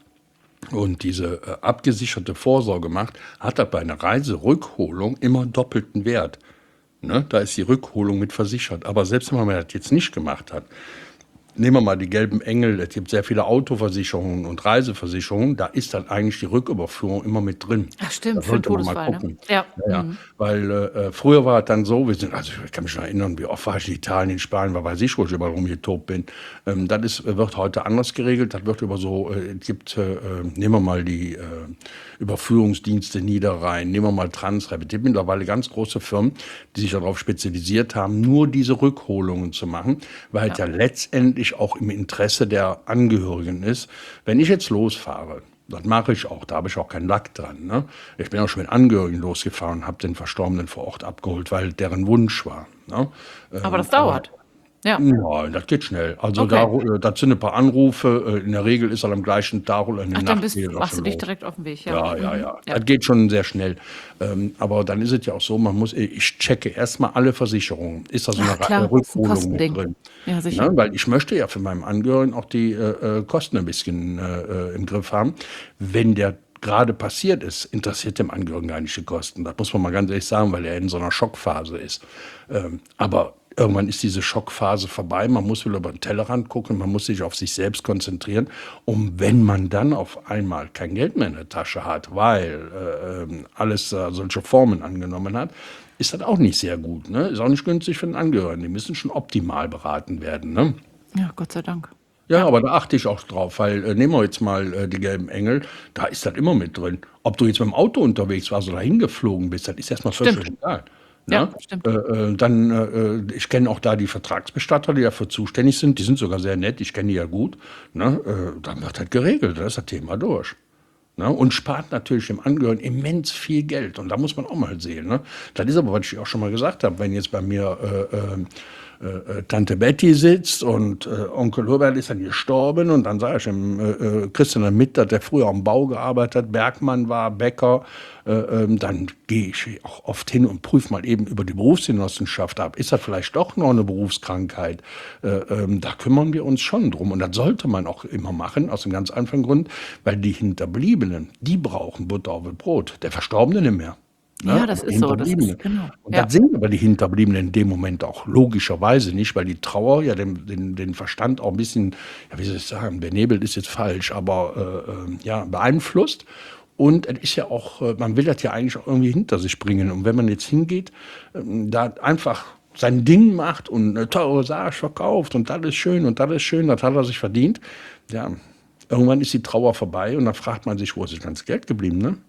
und diese äh, abgesicherte Vorsorge macht, hat das bei einer Reiserückholung immer doppelten Wert. Ne? Da ist die Rückholung mit versichert. Aber selbst wenn man das jetzt nicht gemacht hat, nehmen wir mal die gelben Engel, es gibt sehr viele Autoversicherungen und Reiseversicherungen, da ist dann eigentlich die Rücküberführung immer mit drin. Ach stimmt, Da für den sollte man mal Todesfall, ne? gucken. Ja. Ja, ja. Weil äh, früher war es dann so, wir sind, also ich kann mich noch erinnern, wie oft war ich in Italien, in Spanien, weil weiß ich, wo ich überall rumgetobt bin. Ähm, das ist, wird heute anders geregelt. Das wird über so, äh, es gibt, äh, nehmen wir mal die äh, Überführungsdienste Niederrhein, nehmen wir mal Transrapid. Es gibt mittlerweile ganz große Firmen, die sich darauf spezialisiert haben, nur diese Rückholungen zu machen, weil es ja. ja letztendlich auch im Interesse der Angehörigen ist. Wenn ich jetzt losfahre, das mache ich auch, da habe ich auch keinen Lack dran. Ne? Ich bin auch schon mit Angehörigen losgefahren und habe den Verstorbenen vor Ort abgeholt, weil deren Wunsch war. Ne? Aber das Ähm, dauert. Ja. Nein, das geht schnell. Also Okay. da, ru- das sind ein paar Anrufe. äh, In der Regel ist er am gleichen Tag oder in der Ach, dann Nacht bist, geht es auch machst du schon dich los. direkt auf den Weg. Ja, Ja, ja, Mhm. ja. ja. Das geht schon sehr schnell. Ähm, aber dann ist es ja auch so, man muss, ich checke erstmal alle Versicherungen. Ist da so Ja, eine klar, Ra- das ist ein Rückholung Kostending. mit drin? Ja, sicher. Ne? Weil ich möchte ja für meinen Angehörigen auch die äh, äh, Kosten ein bisschen äh, äh, im Griff haben. Wenn der gerade passiert ist, interessiert dem Angehörigen gar nicht die Kosten. Das muss man mal ganz ehrlich sagen, weil er in so einer Schockphase ist. Ähm, aber irgendwann ist diese Schockphase vorbei. Man muss wieder über den Tellerrand gucken. Man muss sich auf sich selbst konzentrieren. Und wenn man dann auf einmal kein Geld mehr in der Tasche hat, weil äh, ähm, alles äh, solche Formen angenommen hat, ist das auch nicht sehr gut. Ne? Ist auch nicht günstig für den Angehörigen. Die müssen schon optimal beraten werden. Ne? Ja, Gott sei Dank. Ja, aber da achte ich auch drauf, weil äh, nehmen wir jetzt mal äh, die gelben Engel, da ist das immer mit drin. Ob du jetzt mit dem Auto unterwegs warst oder hingeflogen bist, das ist erstmal völlig Stimmt. egal. Ja, Ne? stimmt. Äh, äh, dann, äh, ich kenne auch da die Vertragsbestatter, die dafür zuständig sind. Die sind sogar sehr nett, ich kenne die ja gut. Ne? Äh, dann wird das geregelt, dann ist das Thema durch. Ne? Und spart natürlich dem Angehörigen immens viel Geld. Und da muss man auch mal sehen. Ne? Das ist aber, was ich auch schon mal gesagt habe, wenn jetzt bei mir äh, äh, äh, Tante Betty sitzt und äh, Onkel Hubert ist dann gestorben und dann sage ich ihm, äh, äh, Christian dann mit, dass der früher am Bau gearbeitet hat, Bergmann war, Bäcker, äh, ähm, dann gehe ich auch oft hin und prüfe mal eben über die Berufsgenossenschaft ab. Ist das vielleicht doch noch eine Berufskrankheit? Äh, ähm, da kümmern wir uns schon drum und das sollte man auch immer machen, aus einem ganz einfachen Grund, weil die Hinterbliebenen, die brauchen Butter auf das Brot, der Verstorbene nicht mehr. Ja, das aber ist so, das ist- Hinterbliebene. genau. Und Ja. das sind aber die Hinterbliebenen in dem Moment auch logischerweise nicht, weil die Trauer ja den, den, den Verstand auch ein bisschen, ja, wie soll ich sagen, benebelt ist jetzt falsch, aber äh, äh, ja, beeinflusst. Und es ist ja auch, äh, man will das ja eigentlich auch irgendwie hinter sich bringen. Und wenn man jetzt hingeht, ähm, da einfach sein Ding macht und eine teure Sache verkauft und das ist schön und das ist schön, das hat er sich verdient, ja, irgendwann ist die Trauer vorbei und dann fragt man sich, wo ist das ganze Geld geblieben, ne?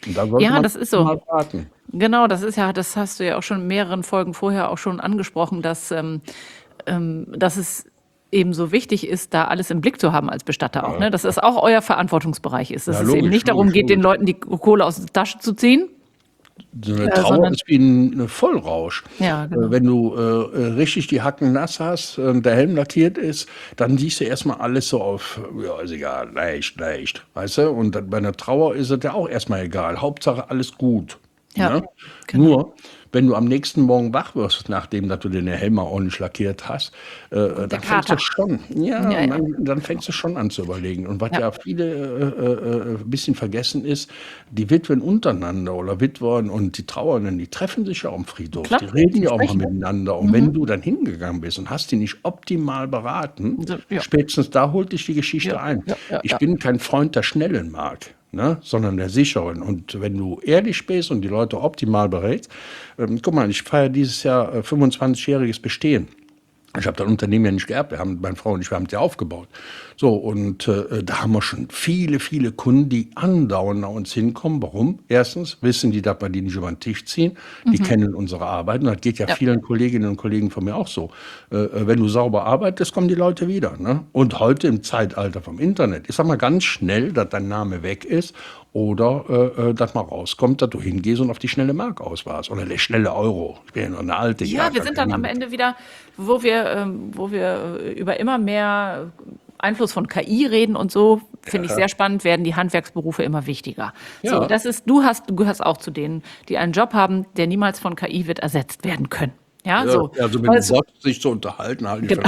Und da sollte Ja, man das ist so. mal warten. Genau, das ist ja, das hast du ja auch schon in mehreren Folgen vorher auch schon angesprochen, dass, ähm, ähm, dass es eben so wichtig ist, da alles im Blick zu haben als Bestatter auch, ne? Dass es auch euer Verantwortungsbereich ist. Dass Ja, es eben logisch, nicht darum logisch, geht, den logisch. Leuten die Kohle aus der Tasche zu ziehen, So eine äh, Trauer sondern, ist wie ein 'ne Vollrausch. ja, Äh, genau. wenn du, äh, äh, richtig die Hacken nass hast, äh, der Helm lackiert ist, dann siehst du erst mal alles so auf, ja, ist egal, leicht, leicht, weißt du? Und dann bei 'ner Trauer ist es ja auch erst mal egal. Hauptsache alles gut, Ja, ne? genau. Nur, wenn du am nächsten Morgen wach wirst, nachdem dass du den Helm mal ordentlich lackiert hast, äh, äh, Und der dann fängst du Kater. schon ja, Ja, und ja, dann dann fängst du schon an zu überlegen. Und was ja. ja viele, äh, äh, äh, bisschen vergessen ist, die Witwen untereinander oder Witwen und die Trauernden, die treffen sich ja am Friedhof. Klar, Die reden die ja auch mal sprechen. miteinander. Und wenn Mhm. du dann hingegangen bist und hast die nicht optimal beraten, So, ja, spätestens da holt dich die ja, Geschichte ein. ja, ja, Ich ja. bin kein Freund der schnellen Mark, ne, sondern der sicheren. Und wenn du ehrlich bist und die Leute optimal berätst, ähm, guck mal, ich feiere dieses Jahr äh, fünfundzwanzigjähriges Bestehen. Ich habe das Unternehmen ja nicht geerbt, wir haben, meine Frau und ich, wir haben es ja aufgebaut. So, und äh, da haben wir schon viele, viele Kunden, die andauernd nach uns hinkommen. Warum? Erstens wissen die, dass wir die nicht über den Tisch ziehen. Die kennen unsere Arbeit. Und das geht ja Ja. vielen Kolleginnen und Kollegen von mir auch so. Äh, äh, wenn du sauber arbeitest, kommen die Leute wieder. Ne? Und heute im Zeitalter vom Internet ist mal ganz schnell, dass dein Name weg ist oder äh, äh, dass mal rauskommt, dass du hingehst und auf die schnelle Mark aus warst. Oder der schnelle Euro. Ich bin ja noch eine alte Ja, wir sind dann am Ende wieder, wo wir, ähm, wo wir äh, über immer mehr Einfluss von K I reden und so, finde ich sehr spannend, werden die Handwerksberufe immer wichtiger. So, Ja. das ist, du hast, du gehörst auch zu denen, die einen Job haben, der niemals von K I wird ersetzt werden können. Ja, Ja, so. also mit Weil dem es, Bot sich zu unterhalten, halte ich genau. für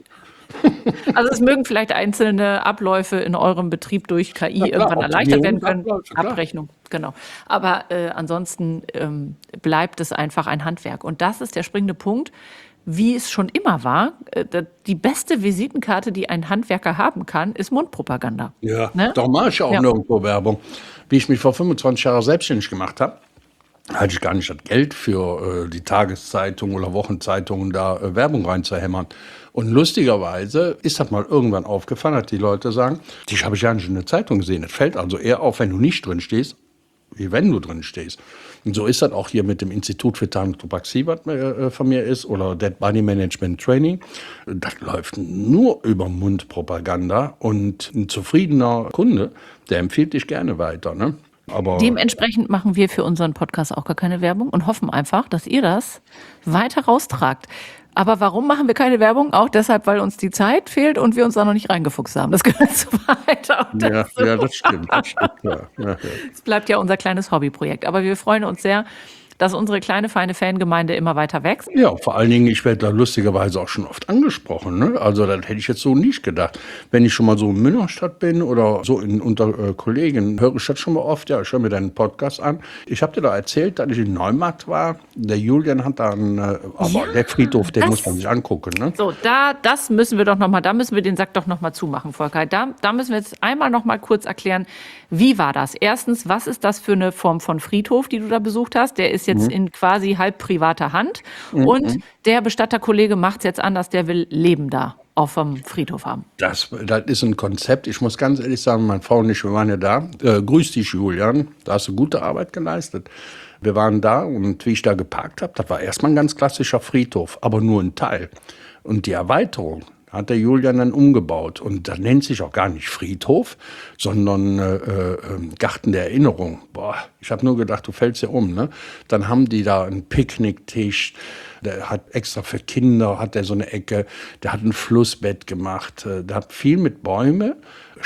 einen. Also es mögen vielleicht einzelne Abläufe in eurem Betrieb durch K I Na klar, irgendwann erleichtert werden können. Optimierungsabläufe, klar. Abrechnung, genau. Aber äh, ansonsten ähm, bleibt es einfach ein Handwerk. Und das ist der springende Punkt, wie es schon immer war. Äh, da- die beste Visitenkarte, die ein Handwerker haben kann, ist Mundpropaganda. Ja, Ne? darum mache ich ja auch Ja. nirgendwo Werbung. Wie ich mich vor fünfundzwanzig Jahren selbstständig gemacht habe, hatte ich gar nicht das Geld für äh, die Tageszeitungen oder Wochenzeitungen da äh, Werbung reinzuhämmern. Und lustigerweise ist das mal irgendwann aufgefallen, dass die Leute sagen, dich habe ich ja nicht in der Zeitung gesehen. Es fällt also eher auf, wenn du nicht drin stehst, wie wenn du drin stehst. Und so ist das auch hier mit dem Institut für Thanatopraxie, was äh, von mir ist, oder Dead Body Management Training. Das läuft nur über Mundpropaganda und ein zufriedener Kunde, der empfiehlt dich gerne weiter. Ne? Aber Dementsprechend machen wir für unseren Podcast auch gar keine Werbung und hoffen einfach, dass ihr das weiter raustragt. Aber warum machen wir keine Werbung? Auch deshalb, weil uns die Zeit fehlt und wir uns da noch nicht reingefuchst haben. Das gehört so weiter. Und ja, dazu. ja, das stimmt. Das stimmt ja. Ja, ja. Es bleibt ja unser kleines Hobbyprojekt. Aber wir freuen uns sehr, dass unsere kleine, feine Fangemeinde immer weiter wächst. Ja, vor allen Dingen, ich werde da lustigerweise auch schon oft angesprochen. Ne? Also das hätte ich jetzt so nicht gedacht. Wenn ich schon mal so in Münnerstadt bin oder so in, unter äh, Kollegen, höre ich das schon mal oft. Ja, ich höre mir deinen Podcast an. Ich habe dir da erzählt, dass ich in Neumarkt war. Der Julian hat da einen, äh, aber Ja, der Friedhof, den das- muss man sich angucken. Ne? So, da, das müssen wir doch noch mal, da müssen wir den Sack doch noch mal zumachen, Volker. Da, da müssen wir jetzt einmal noch mal kurz erklären, wie war das? Erstens, was ist das für eine Form von Friedhof, die du da besucht hast? Der ist jetzt in quasi halb privater Hand. Und der Bestatterkollege macht es jetzt anders, der will Leben da auf dem Friedhof haben. Das, das ist ein Konzept. Ich muss ganz ehrlich sagen, meine Frau und ich, wir waren ja da. Äh, grüß dich, Julian. Da hast du gute Arbeit geleistet. Wir waren da und wie ich da geparkt habe, das war erstmal ein ganz klassischer Friedhof, aber nur ein Teil. Und die Erweiterung hat der Julian dann umgebaut. Und das nennt sich auch gar nicht Friedhof, sondern äh, äh, Garten der Erinnerung. Boah, ich habe nur gedacht, du fällst ja um. Ne? Dann haben die da einen Picknicktisch. Der hat extra für Kinder, hat der so eine Ecke. Der hat ein Flussbett gemacht. äh, Der hat viel mit Bäume,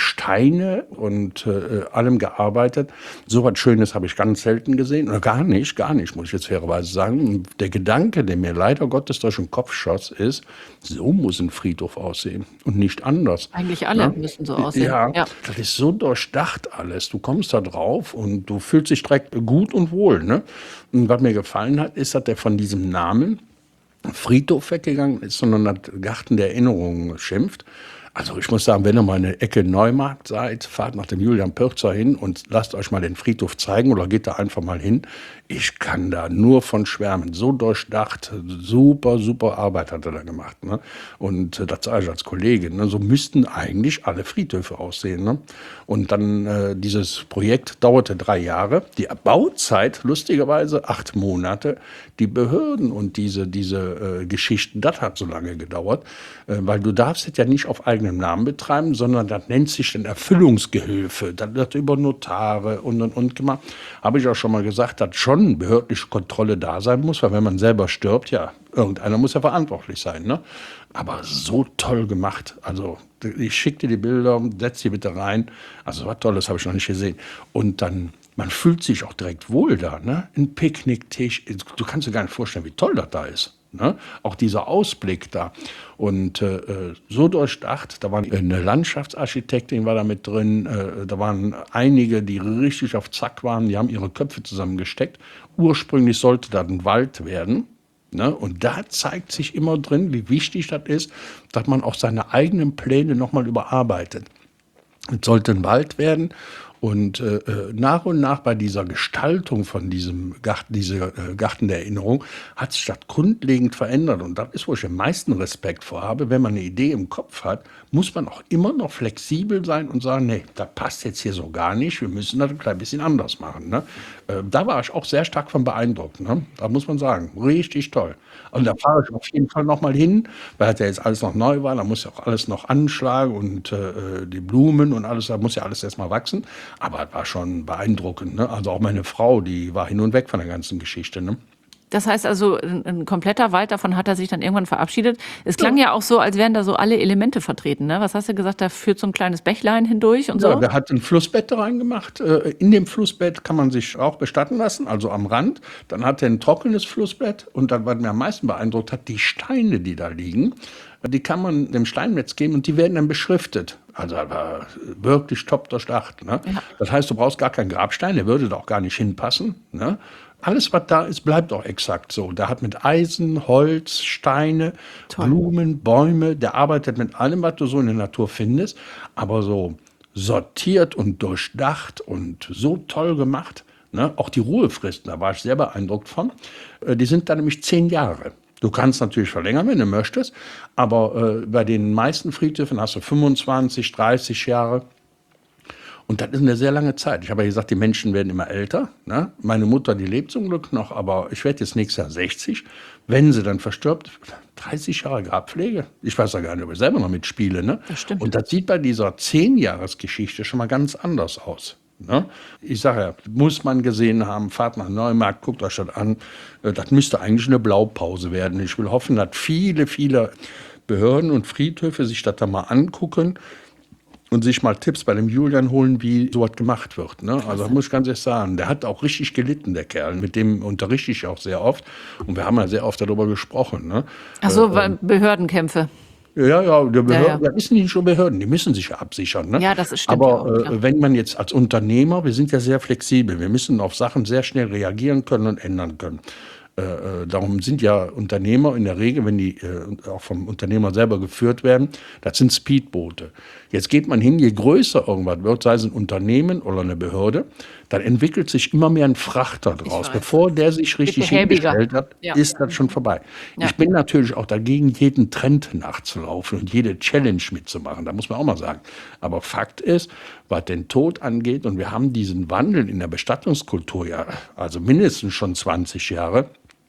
Steine und äh, allem gearbeitet. So was Schönes habe ich ganz selten gesehen. Oder gar nicht, gar nicht, muss ich jetzt fairerweise sagen. Und der Gedanke, der mir leider Gottes durch den Kopf schoss, ist, so muss ein Friedhof aussehen und nicht anders. Eigentlich alle Ja? müssen so aussehen. Ja, Ja. das ist so durchdacht alles. Du kommst da drauf und du fühlst dich direkt gut und wohl. Ne? Und was mir gefallen hat, ist, dass der von diesem Namen Friedhof weggegangen ist, sondern hat Garten der Erinnerungen schimpft. Also ich muss sagen, wenn ihr mal in der Ecke Neumarkt seid, fahrt nach dem Julian Pirzer hin und lasst euch mal den Friedhof zeigen oder geht da einfach mal hin. Ich kann da nur von schwärmen. So durchdacht, super, super Arbeit hat er da gemacht. Ne? Und äh, das sage ich als Kollegin. Ne? So müssten eigentlich alle Friedhöfe aussehen. Ne? Und dann äh, dieses Projekt dauerte drei Jahre. Die Bauzeit, lustigerweise, acht Monate. Die Behörden und diese, diese äh, Geschichten, das hat so lange gedauert. Äh, weil du darfst es ja nicht auf eigenen Namen betreiben, sondern das nennt sich dann Erfüllungsgehilfe. Das wird über Notare und und und gemacht. Habe ich auch schon mal gesagt, dass schon behördliche Kontrolle da sein muss, weil wenn man selber stirbt, ja, irgendeiner muss ja verantwortlich sein. Ne? Aber so toll gemacht. Also ich schicke dir die Bilder, setz die bitte rein. Also was Tolles habe ich noch nicht gesehen. Und dann, man fühlt sich auch direkt wohl da. Ne? Ein Picknicktisch, du kannst dir gar nicht vorstellen, wie toll das da ist. Ne? Auch dieser Ausblick da. Und äh, so durchdacht, da war eine Landschaftsarchitektin war da mit drin, äh, da waren einige, die richtig auf Zack waren, die haben ihre Köpfe zusammengesteckt. Ursprünglich sollte das ein Wald werden. Ne? Und da zeigt sich immer drin, wie wichtig das ist, dass man auch seine eigenen Pläne nochmal überarbeitet. Es sollte ein Wald werden. Und äh, nach und nach bei dieser Gestaltung von diesem Garten, dieser äh, Garten der Erinnerung, hat sich das grundlegend verändert. Und das ist, wo ich den meisten Respekt vor habe. Wenn man eine Idee im Kopf hat, muss man auch immer noch flexibel sein und sagen, nee, das passt jetzt hier so gar nicht, wir müssen das ein klein bisschen anders machen. Ne? Äh, da war ich auch sehr stark von beeindruckt. Ne? Da muss man sagen, richtig toll. Und da fahre ich auf jeden Fall noch mal hin, weil das ja jetzt alles noch neu war, da muss ja auch alles noch anschlagen und äh, die Blumen und alles, da muss ja alles erstmal wachsen. Aber es war schon beeindruckend. Ne? Also auch meine Frau, die war hin und weg von der ganzen Geschichte. Ne? Das heißt also, ein, ein kompletter Wald, davon hat er sich dann irgendwann verabschiedet. Es klang ja, ja auch so, als wären da so alle Elemente vertreten. Ne? Was hast du gesagt, da führt so ein kleines Bächlein hindurch und ja, so? Der hat ein Flussbett da reingemacht. In dem Flussbett kann man sich auch bestatten lassen, also am Rand. Dann hat er ein trockenes Flussbett. Und dann, was mir am meisten beeindruckt hat, die Steine, die da liegen, die kann man dem Steinmetz geben und die werden dann beschriftet. Also das war wirklich top durchdacht. Ne? Ja. Das heißt, du brauchst gar keinen Grabstein, der würde da auch gar nicht hinpassen. Ne? Alles, was da ist, bleibt auch exakt so. Der hat mit Eisen, Holz, Steine, Toll. Blumen, Bäume, der arbeitet mit allem, was du so in der Natur findest, aber so sortiert und durchdacht und so toll gemacht. Ne? Auch die Ruhefristen, da war ich sehr beeindruckt von. Die sind dann nämlich zehn Jahre. Du kannst natürlich verlängern, wenn du möchtest, aber äh, bei den meisten Friedhöfen hast du fünfundzwanzig, dreißig Jahre. Und das ist eine sehr lange Zeit. Ich habe ja gesagt, die Menschen werden immer älter. Ne? Meine Mutter, die lebt zum Glück noch, aber ich werde jetzt nächstes Jahr sechzig. Wenn sie dann verstirbt, dreißig Jahre Grabpflege. Ich weiß ja gar nicht, ob ich selber noch mitspiele. Ne? Das stimmt. Und das sieht bei dieser zehn-Jahres-Geschichte schon mal ganz anders aus. Ne? Ich sage ja, muss man gesehen haben, fahrt nach Neumarkt, guckt euch das an. Das müsste eigentlich eine Blaupause werden. Ich will hoffen, dass viele, viele Behörden und Friedhöfe sich das da mal angucken und sich mal Tipps bei dem Julian holen, wie sowas gemacht wird. Ne? Also das muss ich ganz ehrlich sagen, der hat auch richtig gelitten, der Kerl. Mit dem unterrichte ich auch sehr oft. Und wir haben ja sehr oft darüber gesprochen. Ne? Ach so, äh, Behördenkämpfe. Ja, ja, die Behörden, Ja, ja. das ist nicht schon Behörden, die müssen sich ja absichern. Ne? Ja, das ist- stimmt Aber ja auch, klar. äh, wenn man jetzt als Unternehmer, wir sind ja sehr flexibel, wir müssen auf Sachen sehr schnell reagieren können und ändern können. Äh, äh, darum sind ja Unternehmer in der Regel, wenn die äh, auch vom Unternehmer selber geführt werden, das sind Speedboote. Jetzt geht man hin, je größer irgendwas wird, sei es ein Unternehmen oder eine Behörde, dann entwickelt sich immer mehr ein Frachter draus. weiß. Bevor der sich richtig behäbiger. hingestellt hat, Ja. ist das schon vorbei. Ja. Ich bin natürlich auch dagegen, jeden Trend nachzulaufen und jede Challenge mitzumachen. Da muss man auch mal sagen. Aber Fakt ist, was den Tod angeht, und wir haben diesen Wandel in der Bestattungskultur ja, also mindestens schon zwanzig Jahre,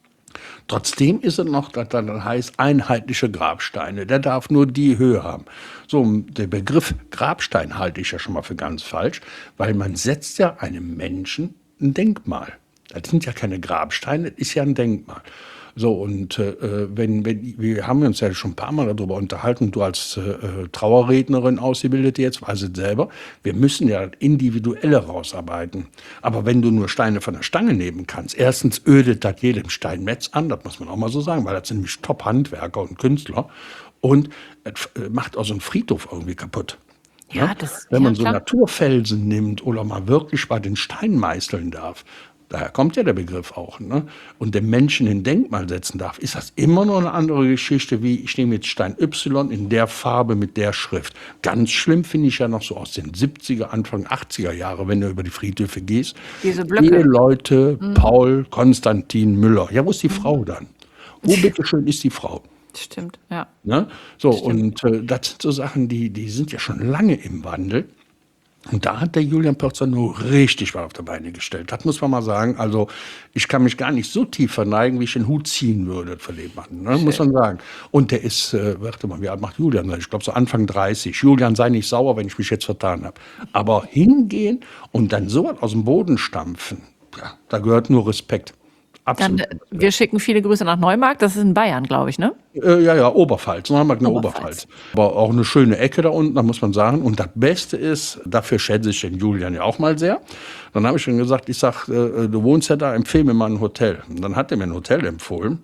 trotzdem ist es noch, dass dann heißt, einheitliche Grabsteine. Der darf nur die Höhe haben. So, der Begriff Grabstein halte ich ja schon mal für ganz falsch, weil man setzt ja einem Menschen ein Denkmal. Das sind ja keine Grabsteine, das ist ja ein Denkmal. So, und äh, wenn, wenn, wir haben uns ja schon ein paar Mal darüber unterhalten, du als äh, Trauerrednerin ausgebildete jetzt, weiß es selber, wir müssen ja individuelle rausarbeiten. Aber wenn du nur Steine von der Stange nehmen kannst, erstens ödet das jedem Steinmetz an, das muss man auch mal so sagen, weil das sind nämlich Top-Handwerker und Künstler. Und es äh, macht auch so einen Friedhof irgendwie kaputt. Ja, Ne? das- Wenn man ja, so klar. Naturfelsen nimmt oder mal wirklich bei den Stein meißeln darf, daher kommt ja der Begriff auch, ne? Und dem Menschen ein Denkmal setzen darf, ist das immer noch eine andere Geschichte, wie ich nehme jetzt Stein Y in der Farbe mit der Schrift. Ganz schlimm finde ich ja noch so aus den siebziger, Anfang achtziger Jahre, wenn du über die Friedhöfe gehst. Diese Blöcke. Eheleute, mhm. Paul, Konstantin, Müller. Ja, wo ist die mhm. Frau dann? Wo bitteschön ist die Frau? Stimmt, ja. Ne? So, Stimmt. und äh, das sind so Sachen, die, die sind ja schon lange im Wandel. Und da hat der Julian Pörzer nur richtig was auf die Beine gestellt. Das muss man mal sagen. Also ich kann mich gar nicht so tief verneigen, wie ich den Hut ziehen würde für den Mann. Ne? Muss man sagen. Und der ist, äh, warte mal, wie alt macht Julian? Ich glaube so Anfang dreißig. Julian, sei nicht sauer, wenn ich mich jetzt vertan habe. Aber hingehen und dann so was aus dem Boden stampfen, ja, da gehört nur Respekt. Dann, äh, wir schicken viele Grüße nach Neumarkt. Das ist in Bayern, glaube ich, ne? Äh, ja, ja, Oberpfalz. Neumarkt, eine Oberpfalz. Oberpfalz. Aber auch eine schöne Ecke da unten, da muss man sagen. Und das Beste ist, dafür schätze ich den Julian ja auch mal sehr. Dann habe ich ihm gesagt, ich sag, äh, du wohnst ja da, empfehle mir mal ein Hotel. Und dann hat er mir ein Hotel empfohlen.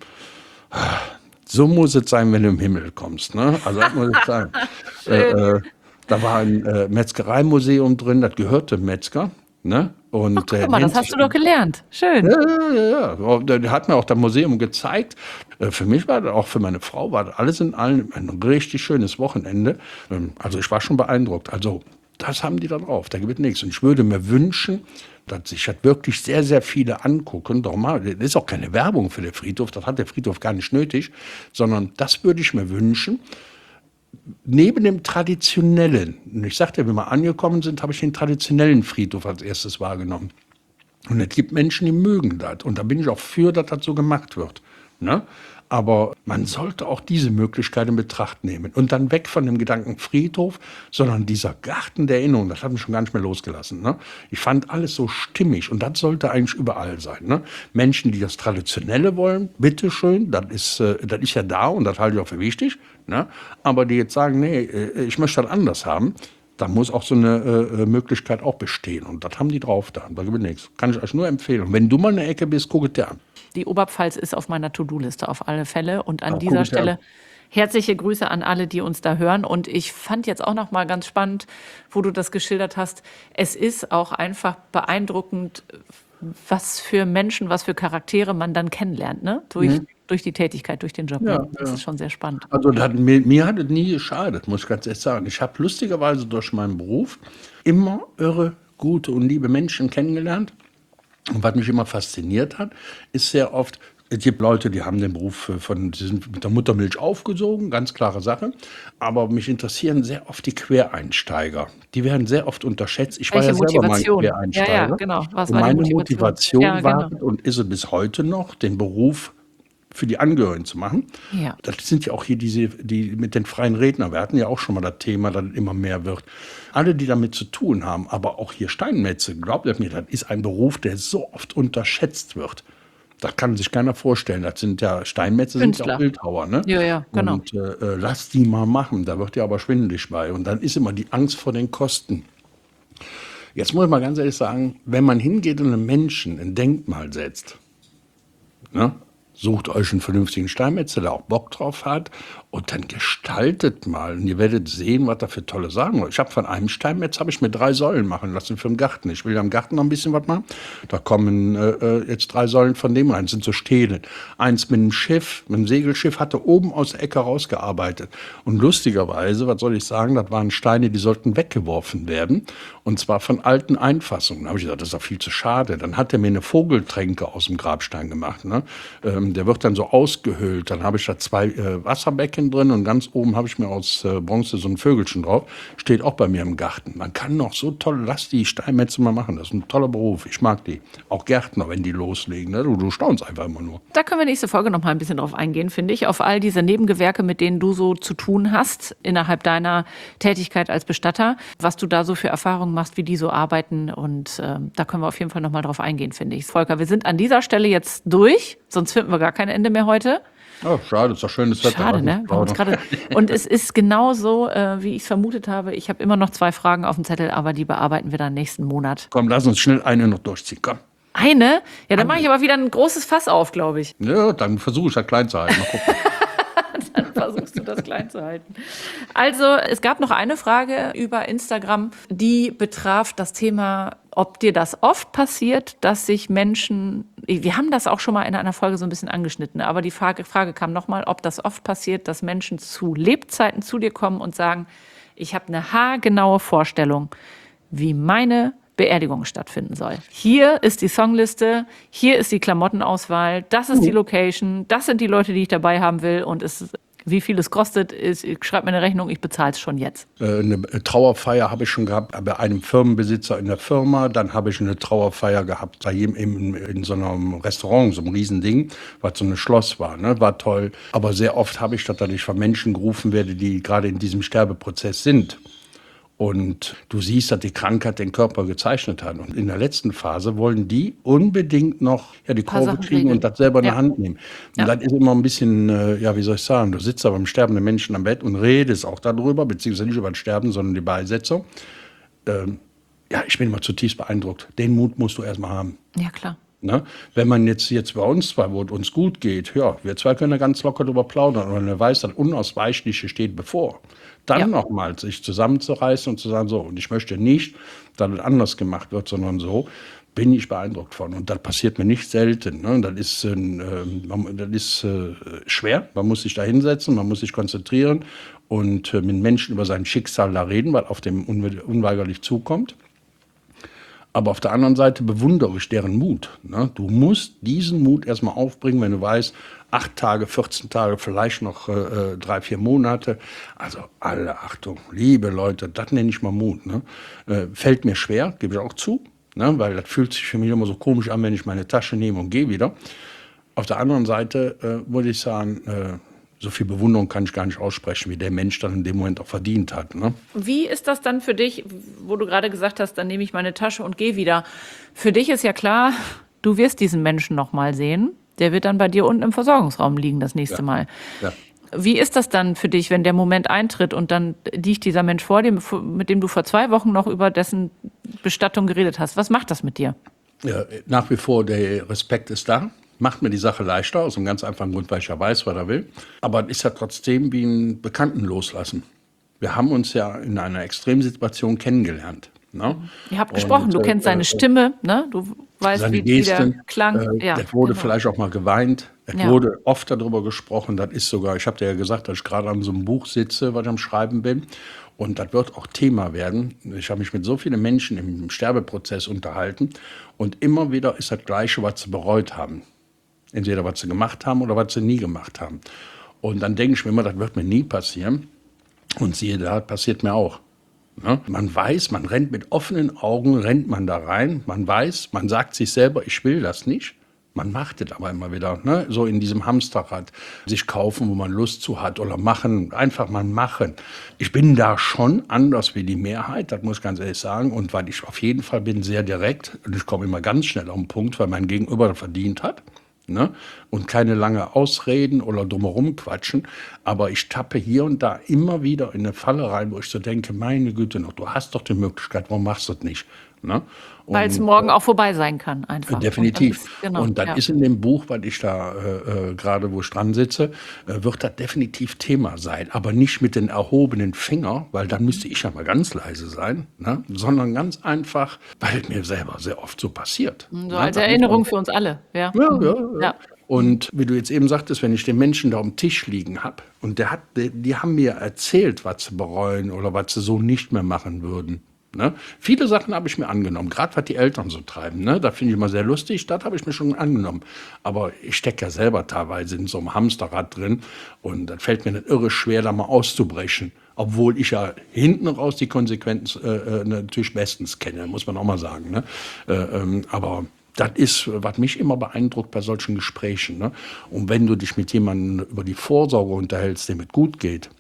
So muss es sein, wenn du im Himmel kommst. Ne? Also das muss ich sagen. äh, äh, da war ein äh, Metzgereimuseum drin, das gehörte dem Metzger. Ne? Und, Ach, guck mal, das hast du doch gelernt. Schön. Ja, ja, ja. Der hat mir auch das Museum gezeigt. Für mich war das, auch für meine Frau, war das alles in allem ein richtig schönes Wochenende. Also ich war schon beeindruckt. Also das haben die da drauf, da gibt es nichts. Und ich würde mir wünschen, dass sich das wirklich sehr, sehr viele angucken. Darum, das ist auch keine Werbung für den Friedhof, das hat der Friedhof gar nicht nötig, sondern das würde ich mir wünschen. Neben dem traditionellen, und ich sagte, wenn wir angekommen sind, habe ich den traditionellen Friedhof als erstes wahrgenommen. Und es gibt Menschen, die mögen das. Und da bin ich auch für, dass das so gemacht wird. Ne? Aber man sollte auch diese Möglichkeit in Betracht nehmen. Und dann weg von dem Gedanken Friedhof, sondern dieser Garten der Erinnerung, das hat mich schon gar nicht mehr losgelassen. Ne? Ich fand alles so stimmig und das sollte eigentlich überall sein. Ne? Menschen, die das Traditionelle wollen, bitteschön, das ist, äh, das ist ja da und das halte ich auch für wichtig. Ne? Aber die jetzt sagen, nee, ich möchte das anders haben, da muss auch so eine äh, Möglichkeit auch bestehen. Und das haben die drauf da. Da gibt es nichts. Kann ich euch nur empfehlen. Und wenn du mal in der Ecke bist, guck es dir an. Die Oberpfalz ist auf meiner To-Do-Liste auf alle Fälle. Und an Ach, dieser guck, Stelle ja. herzliche Grüße an alle, die uns da hören. Und ich fand jetzt auch noch mal ganz spannend, wo du das geschildert hast. Es ist auch einfach beeindruckend, was für Menschen, was für Charaktere man dann kennenlernt, ne? Durch, mhm. durch die Tätigkeit, durch den Job. Ja, ne? Das ja. ist schon sehr spannend. Also das hat, mir, mir hat es nie geschadet, muss ich ganz ehrlich sagen. Ich habe lustigerweise durch meinen Beruf immer irre, gute und liebe Menschen kennengelernt. Und was mich immer fasziniert hat, ist sehr oft, es gibt Leute, die haben den Beruf von, die sind mit der Muttermilch aufgesogen, ganz klare Sache. Aber mich interessieren sehr oft die Quereinsteiger. Die werden sehr oft unterschätzt. Ich war Welche ja selber mal ein Motivation? Quereinsteiger. Ja, ja, genau. Was und war die meine Motivation? Motivation Ja, war genau. und ist es bis heute noch, den Beruf für die Angehörigen zu machen. Ja. Das sind ja auch hier diese, die mit den freien Rednern. Wir hatten ja auch schon mal das Thema, dass es immer mehr wird. Alle, die damit zu tun haben, aber auch hier Steinmetze, glaubt ihr mir, das ist ein Beruf, der so oft unterschätzt wird. Das kann sich keiner vorstellen. Das sind ja Steinmetze, sind ja auch Bildhauer. Ne? Ja, ja, genau. Und äh, lass die mal machen, da wird ja aber schwindelig bei. Und dann ist immer die Angst vor den Kosten. Jetzt muss ich mal ganz ehrlich sagen, wenn man hingeht und einem Menschen ein Denkmal setzt, ne? Sucht euch einen vernünftigen Steinmetze, der auch Bock drauf hat und dann gestaltet mal. Und ihr werdet sehen, was da für tolle Sachen sind. Ich habe von einem Steinmetz habe ich mir drei Säulen machen lassen für den Garten. Ich will ja im Garten noch ein bisschen was machen. Da kommen äh, jetzt drei Säulen von dem rein, das sind so Stelen. Eins mit einem Schiff, mit einem Segelschiff, hatte oben aus der Ecke rausgearbeitet. Und lustigerweise, was soll ich sagen, das waren Steine, die sollten weggeworfen werden. Und zwar von alten Einfassungen. Da habe ich gesagt, das ist doch viel zu schade. Dann hat er mir eine Vogeltränke aus dem Grabstein gemacht. Ne? Ähm, der wird dann so ausgehöhlt. Dann habe ich da zwei äh, Wasserbecken drin und ganz oben habe ich mir aus äh, Bronze so ein Vögelchen drauf. Steht auch bei mir im Garten. Man kann noch so toll, lass die Steinmetze mal machen. Das ist ein toller Beruf. Ich mag die. Auch Gärtner, wenn die loslegen. Ne? Du, du staunst einfach immer nur. Da können wir nächste Folge noch mal ein bisschen drauf eingehen, finde ich. Auf all diese Nebengewerke, mit denen du so zu tun hast innerhalb deiner Tätigkeit als Bestatter. Was du da so für Erfahrungen machst, wie die so arbeiten. Und ähm, da können wir auf jeden Fall noch mal drauf eingehen, finde ich. Volker, wir sind an dieser Stelle jetzt durch. Sonst finden wir gar kein Ende mehr heute. Oh, schade, ist doch schönes Wetter. Schade, ne? Wir haben uns gerade- Und es ist genau so, äh, wie ich es vermutet habe. Ich habe immer noch zwei Fragen auf dem Zettel, aber die bearbeiten wir dann nächsten Monat. Komm, lass uns schnell eine noch durchziehen. Komm. Eine? Ja, dann mache ich aber wieder ein großes Fass auf, glaube ich. Ja, dann versuche ich das klein zu halten. Mal gucken. Pass versuchst du das klein zu halten. Also, es gab noch eine Frage über Instagram, die betraf das Thema, ob dir das oft passiert, dass sich Menschen, wir haben das auch schon mal in einer Folge so ein bisschen angeschnitten, aber die Frage, Frage kam nochmal, ob das oft passiert, dass Menschen zu Lebzeiten zu dir kommen und sagen, ich habe eine haargenaue Vorstellung, wie meine Beerdigung stattfinden soll. Hier ist die Songliste, hier ist die Klamottenauswahl, das ist die Location, das sind die Leute, die ich dabei haben will und es ist, wie viel es kostet, ist, ich schreibe mir eine Rechnung, ich bezahle es schon jetzt. Äh, eine Trauerfeier habe ich schon gehabt bei einem Firmenbesitzer in der Firma. Dann habe ich eine Trauerfeier gehabt bei jedem in, in so einem Restaurant, so einem Riesending, was so ein Schloss war. Ne? War toll. Aber sehr oft habe ich das, dass ich von Menschen gerufen werde, die gerade in diesem Sterbeprozess sind. Und du siehst, dass die Krankheit den Körper gezeichnet hat. Und in der letzten Phase wollen die unbedingt noch ja, die Kurve kriegen regeln und das selber in ja. der Hand nehmen. Und ja. das ist immer ein bisschen, äh, ja, wie soll ich sagen, du sitzt da beim sterbenden Menschen am Bett und redest auch darüber, beziehungsweise nicht über das Sterben, sondern die Beisetzung. Ähm, ja, ich bin immer zutiefst beeindruckt. Den Mut musst du erstmal haben. Ja, klar. Ne? Wenn man jetzt, jetzt bei uns zwei, wo es uns gut geht, ja, wir zwei können da ganz locker drüber plaudern. Und wenn man weiß, das Unausweichliche steht bevor, dann ja. nochmal sich zusammenzureißen und zu sagen, so, und ich möchte nicht, dass es anders gemacht wird, sondern so, bin ich beeindruckt von. Und das passiert mir nicht selten. Ne? Das ist, äh, das ist äh, schwer, man muss sich da hinsetzen, man muss sich konzentrieren und äh, mit Menschen über sein Schicksal da reden, was auf dem unwe- unweigerlich zukommt. Aber auf der anderen Seite bewundere ich deren Mut. Ne? Du musst diesen Mut erstmal aufbringen, wenn du weißt, acht Tage, vierzehn Tage, vielleicht noch äh, drei, vier Monate. Also alle Achtung, liebe Leute, das nenne ich mal Mut. Ne? Äh, fällt mir schwer, gebe ich auch zu, ne? Weil das fühlt sich für mich immer so komisch an, wenn ich meine Tasche nehme und gehe wieder. Auf der anderen Seite äh, würde ich sagen, äh, so viel Bewunderung kann ich gar nicht aussprechen, wie der Mensch dann in dem Moment auch verdient hat. Ne? Wie ist das dann für dich, wo du gerade gesagt hast, dann nehme ich meine Tasche und gehe wieder. Für dich ist ja klar, du wirst diesen Menschen noch mal sehen. Der wird dann bei dir unten im Versorgungsraum liegen das nächste ja. Mal. Ja. Wie ist das dann für dich, wenn der Moment eintritt und dann liegt dieser Mensch vor dir, mit dem du vor zwei Wochen noch über dessen Bestattung geredet hast? Was macht das mit dir? Ja, nach wie vor, der Respekt ist da. Macht mir die Sache leichter, aus einem ganz einfachen Grund, weil ich ja weiß, was er will. Aber es ist ja trotzdem wie einen Bekannten loslassen. Wir haben uns ja in einer Extremsituation kennengelernt. Ne? Ihr habt gesprochen, und, du kennst äh, seine Stimme, ne? Du weißt, wie, Gesten, wie der klang. Äh, ja, es wurde genau. vielleicht auch mal geweint. Es ja. wurde oft darüber gesprochen. Das ist sogar, ich habe dir ja gesagt, dass ich gerade an so einem Buch sitze, was ich am Schreiben bin. Und das wird auch Thema werden. Ich habe mich mit so vielen Menschen im Sterbeprozess unterhalten. Und immer wieder ist das Gleiche, was sie bereut haben. Entweder was sie gemacht haben oder was sie nie gemacht haben. Und dann denke ich mir immer, das wird mir nie passieren. Und siehe da, passiert mir auch. Ne? Man weiß, man rennt mit offenen Augen, rennt man da rein. Man weiß, man sagt sich selber, ich will das nicht. Man macht es aber immer wieder, ne? So in diesem Hamsterrad. Sich kaufen, wo man Lust zu hat oder machen, einfach mal machen. Ich bin da schon anders wie die Mehrheit, das muss ich ganz ehrlich sagen. Und weil ich auf jeden Fall bin sehr direkt und ich komme immer ganz schnell auf den Punkt, weil mein Gegenüber das verdient hat. Ne? Und keine lange Ausreden oder drumherum quatschen. Aber ich tappe hier und da immer wieder in eine Falle rein, wo ich so denke, meine Güte noch, du hast doch die Möglichkeit, warum machst du das nicht? Ne? Weil es morgen auch vorbei sein kann, einfach. Definitiv. Und dann ist, genau, und dann ja. ist in dem Buch, weil ich da äh, gerade, wo ich dran sitze, äh, wird das definitiv Thema sein. Aber nicht mit den erhobenen Fingern, weil dann müsste ich ja mal ganz leise sein, ne? Sondern ganz einfach, weil mir selber sehr oft so passiert. So ne? als Erinnerung für uns alle. Ja, ja, ja, ja. ja. Und wie du jetzt eben sagtest, wenn ich den Menschen da am Tisch liegen habe und der hat, die, die haben mir erzählt, was sie bereuen oder was sie so nicht mehr machen würden. Ne? Viele Sachen habe ich mir angenommen, gerade was die Eltern so treiben. Ne? Da finde ich immer sehr lustig, das habe ich mir schon angenommen. Aber ich stecke ja selber teilweise in so einem Hamsterrad drin und das fällt mir nicht irre schwer, da mal auszubrechen. Obwohl ich ja hinten raus die Konsequenz äh, natürlich bestens kenne, muss man auch mal sagen. Ne? Äh, ähm, aber das ist, was mich immer beeindruckt bei solchen Gesprächen. Ne? Und wenn du dich mit jemandem über die Vorsorge unterhältst, dem es gut geht,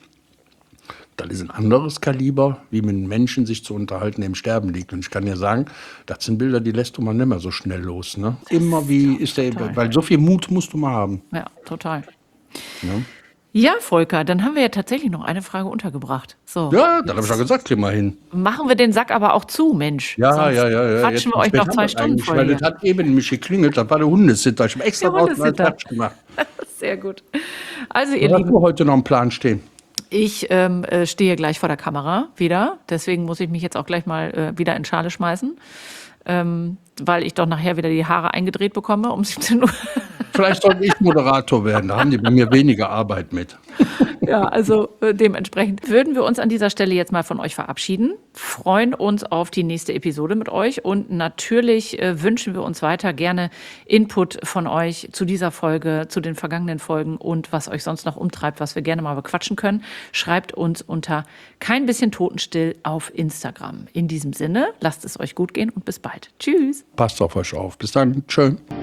das ist ein anderes Kaliber, wie mit einem Menschen sich zu unterhalten, der im Sterben liegt. Und ich kann dir sagen, das sind Bilder, die lässt du mal nicht mehr so schnell los. Ne? Immer wie ist der, weil so viel Mut musst du mal haben. Ja, total. Ja. Ja, Volker, dann haben wir ja tatsächlich noch eine Frage untergebracht. So. Ja, dann habe ich schon gesagt, krieg mal hin. Machen wir den Sack aber auch zu, Mensch. Ja, Sonst ja, ja, ja. quatschen Jetzt wir euch spät noch haben zwei wir Stunden eigentlich, voll weil hier. das hat eben nämlich geklingelt, das war der Hundesitter. Ich habe extra Der draußen einen Hundesitter. Quatsch gemacht. Sehr gut. Also, ihr Was hast Lieben, du heute noch einen Plan stehen? ich ähm, äh, stehe gleich vor der Kamera wieder. Deswegen muss ich mich jetzt auch gleich mal äh, wieder in Schale schmeißen. Ähm, weil ich doch nachher wieder die Haare eingedreht bekomme um siebzehn Uhr. Vielleicht sollte ich Moderator werden, da haben die bei mir weniger Arbeit mit. Ja, also äh, dementsprechend würden wir uns an dieser Stelle jetzt mal von euch verabschieden, freuen uns auf die nächste Episode mit euch und natürlich äh, wünschen wir uns weiter gerne Input von euch zu dieser Folge, zu den vergangenen Folgen und was euch sonst noch umtreibt, was wir gerne mal bequatschen können. Schreibt uns unter kein bisschen totenstill auf Instagram. In diesem Sinne, lasst es euch gut gehen und bis bald. Tschüss. Passt auf euch auf. Bis dann. Tschö.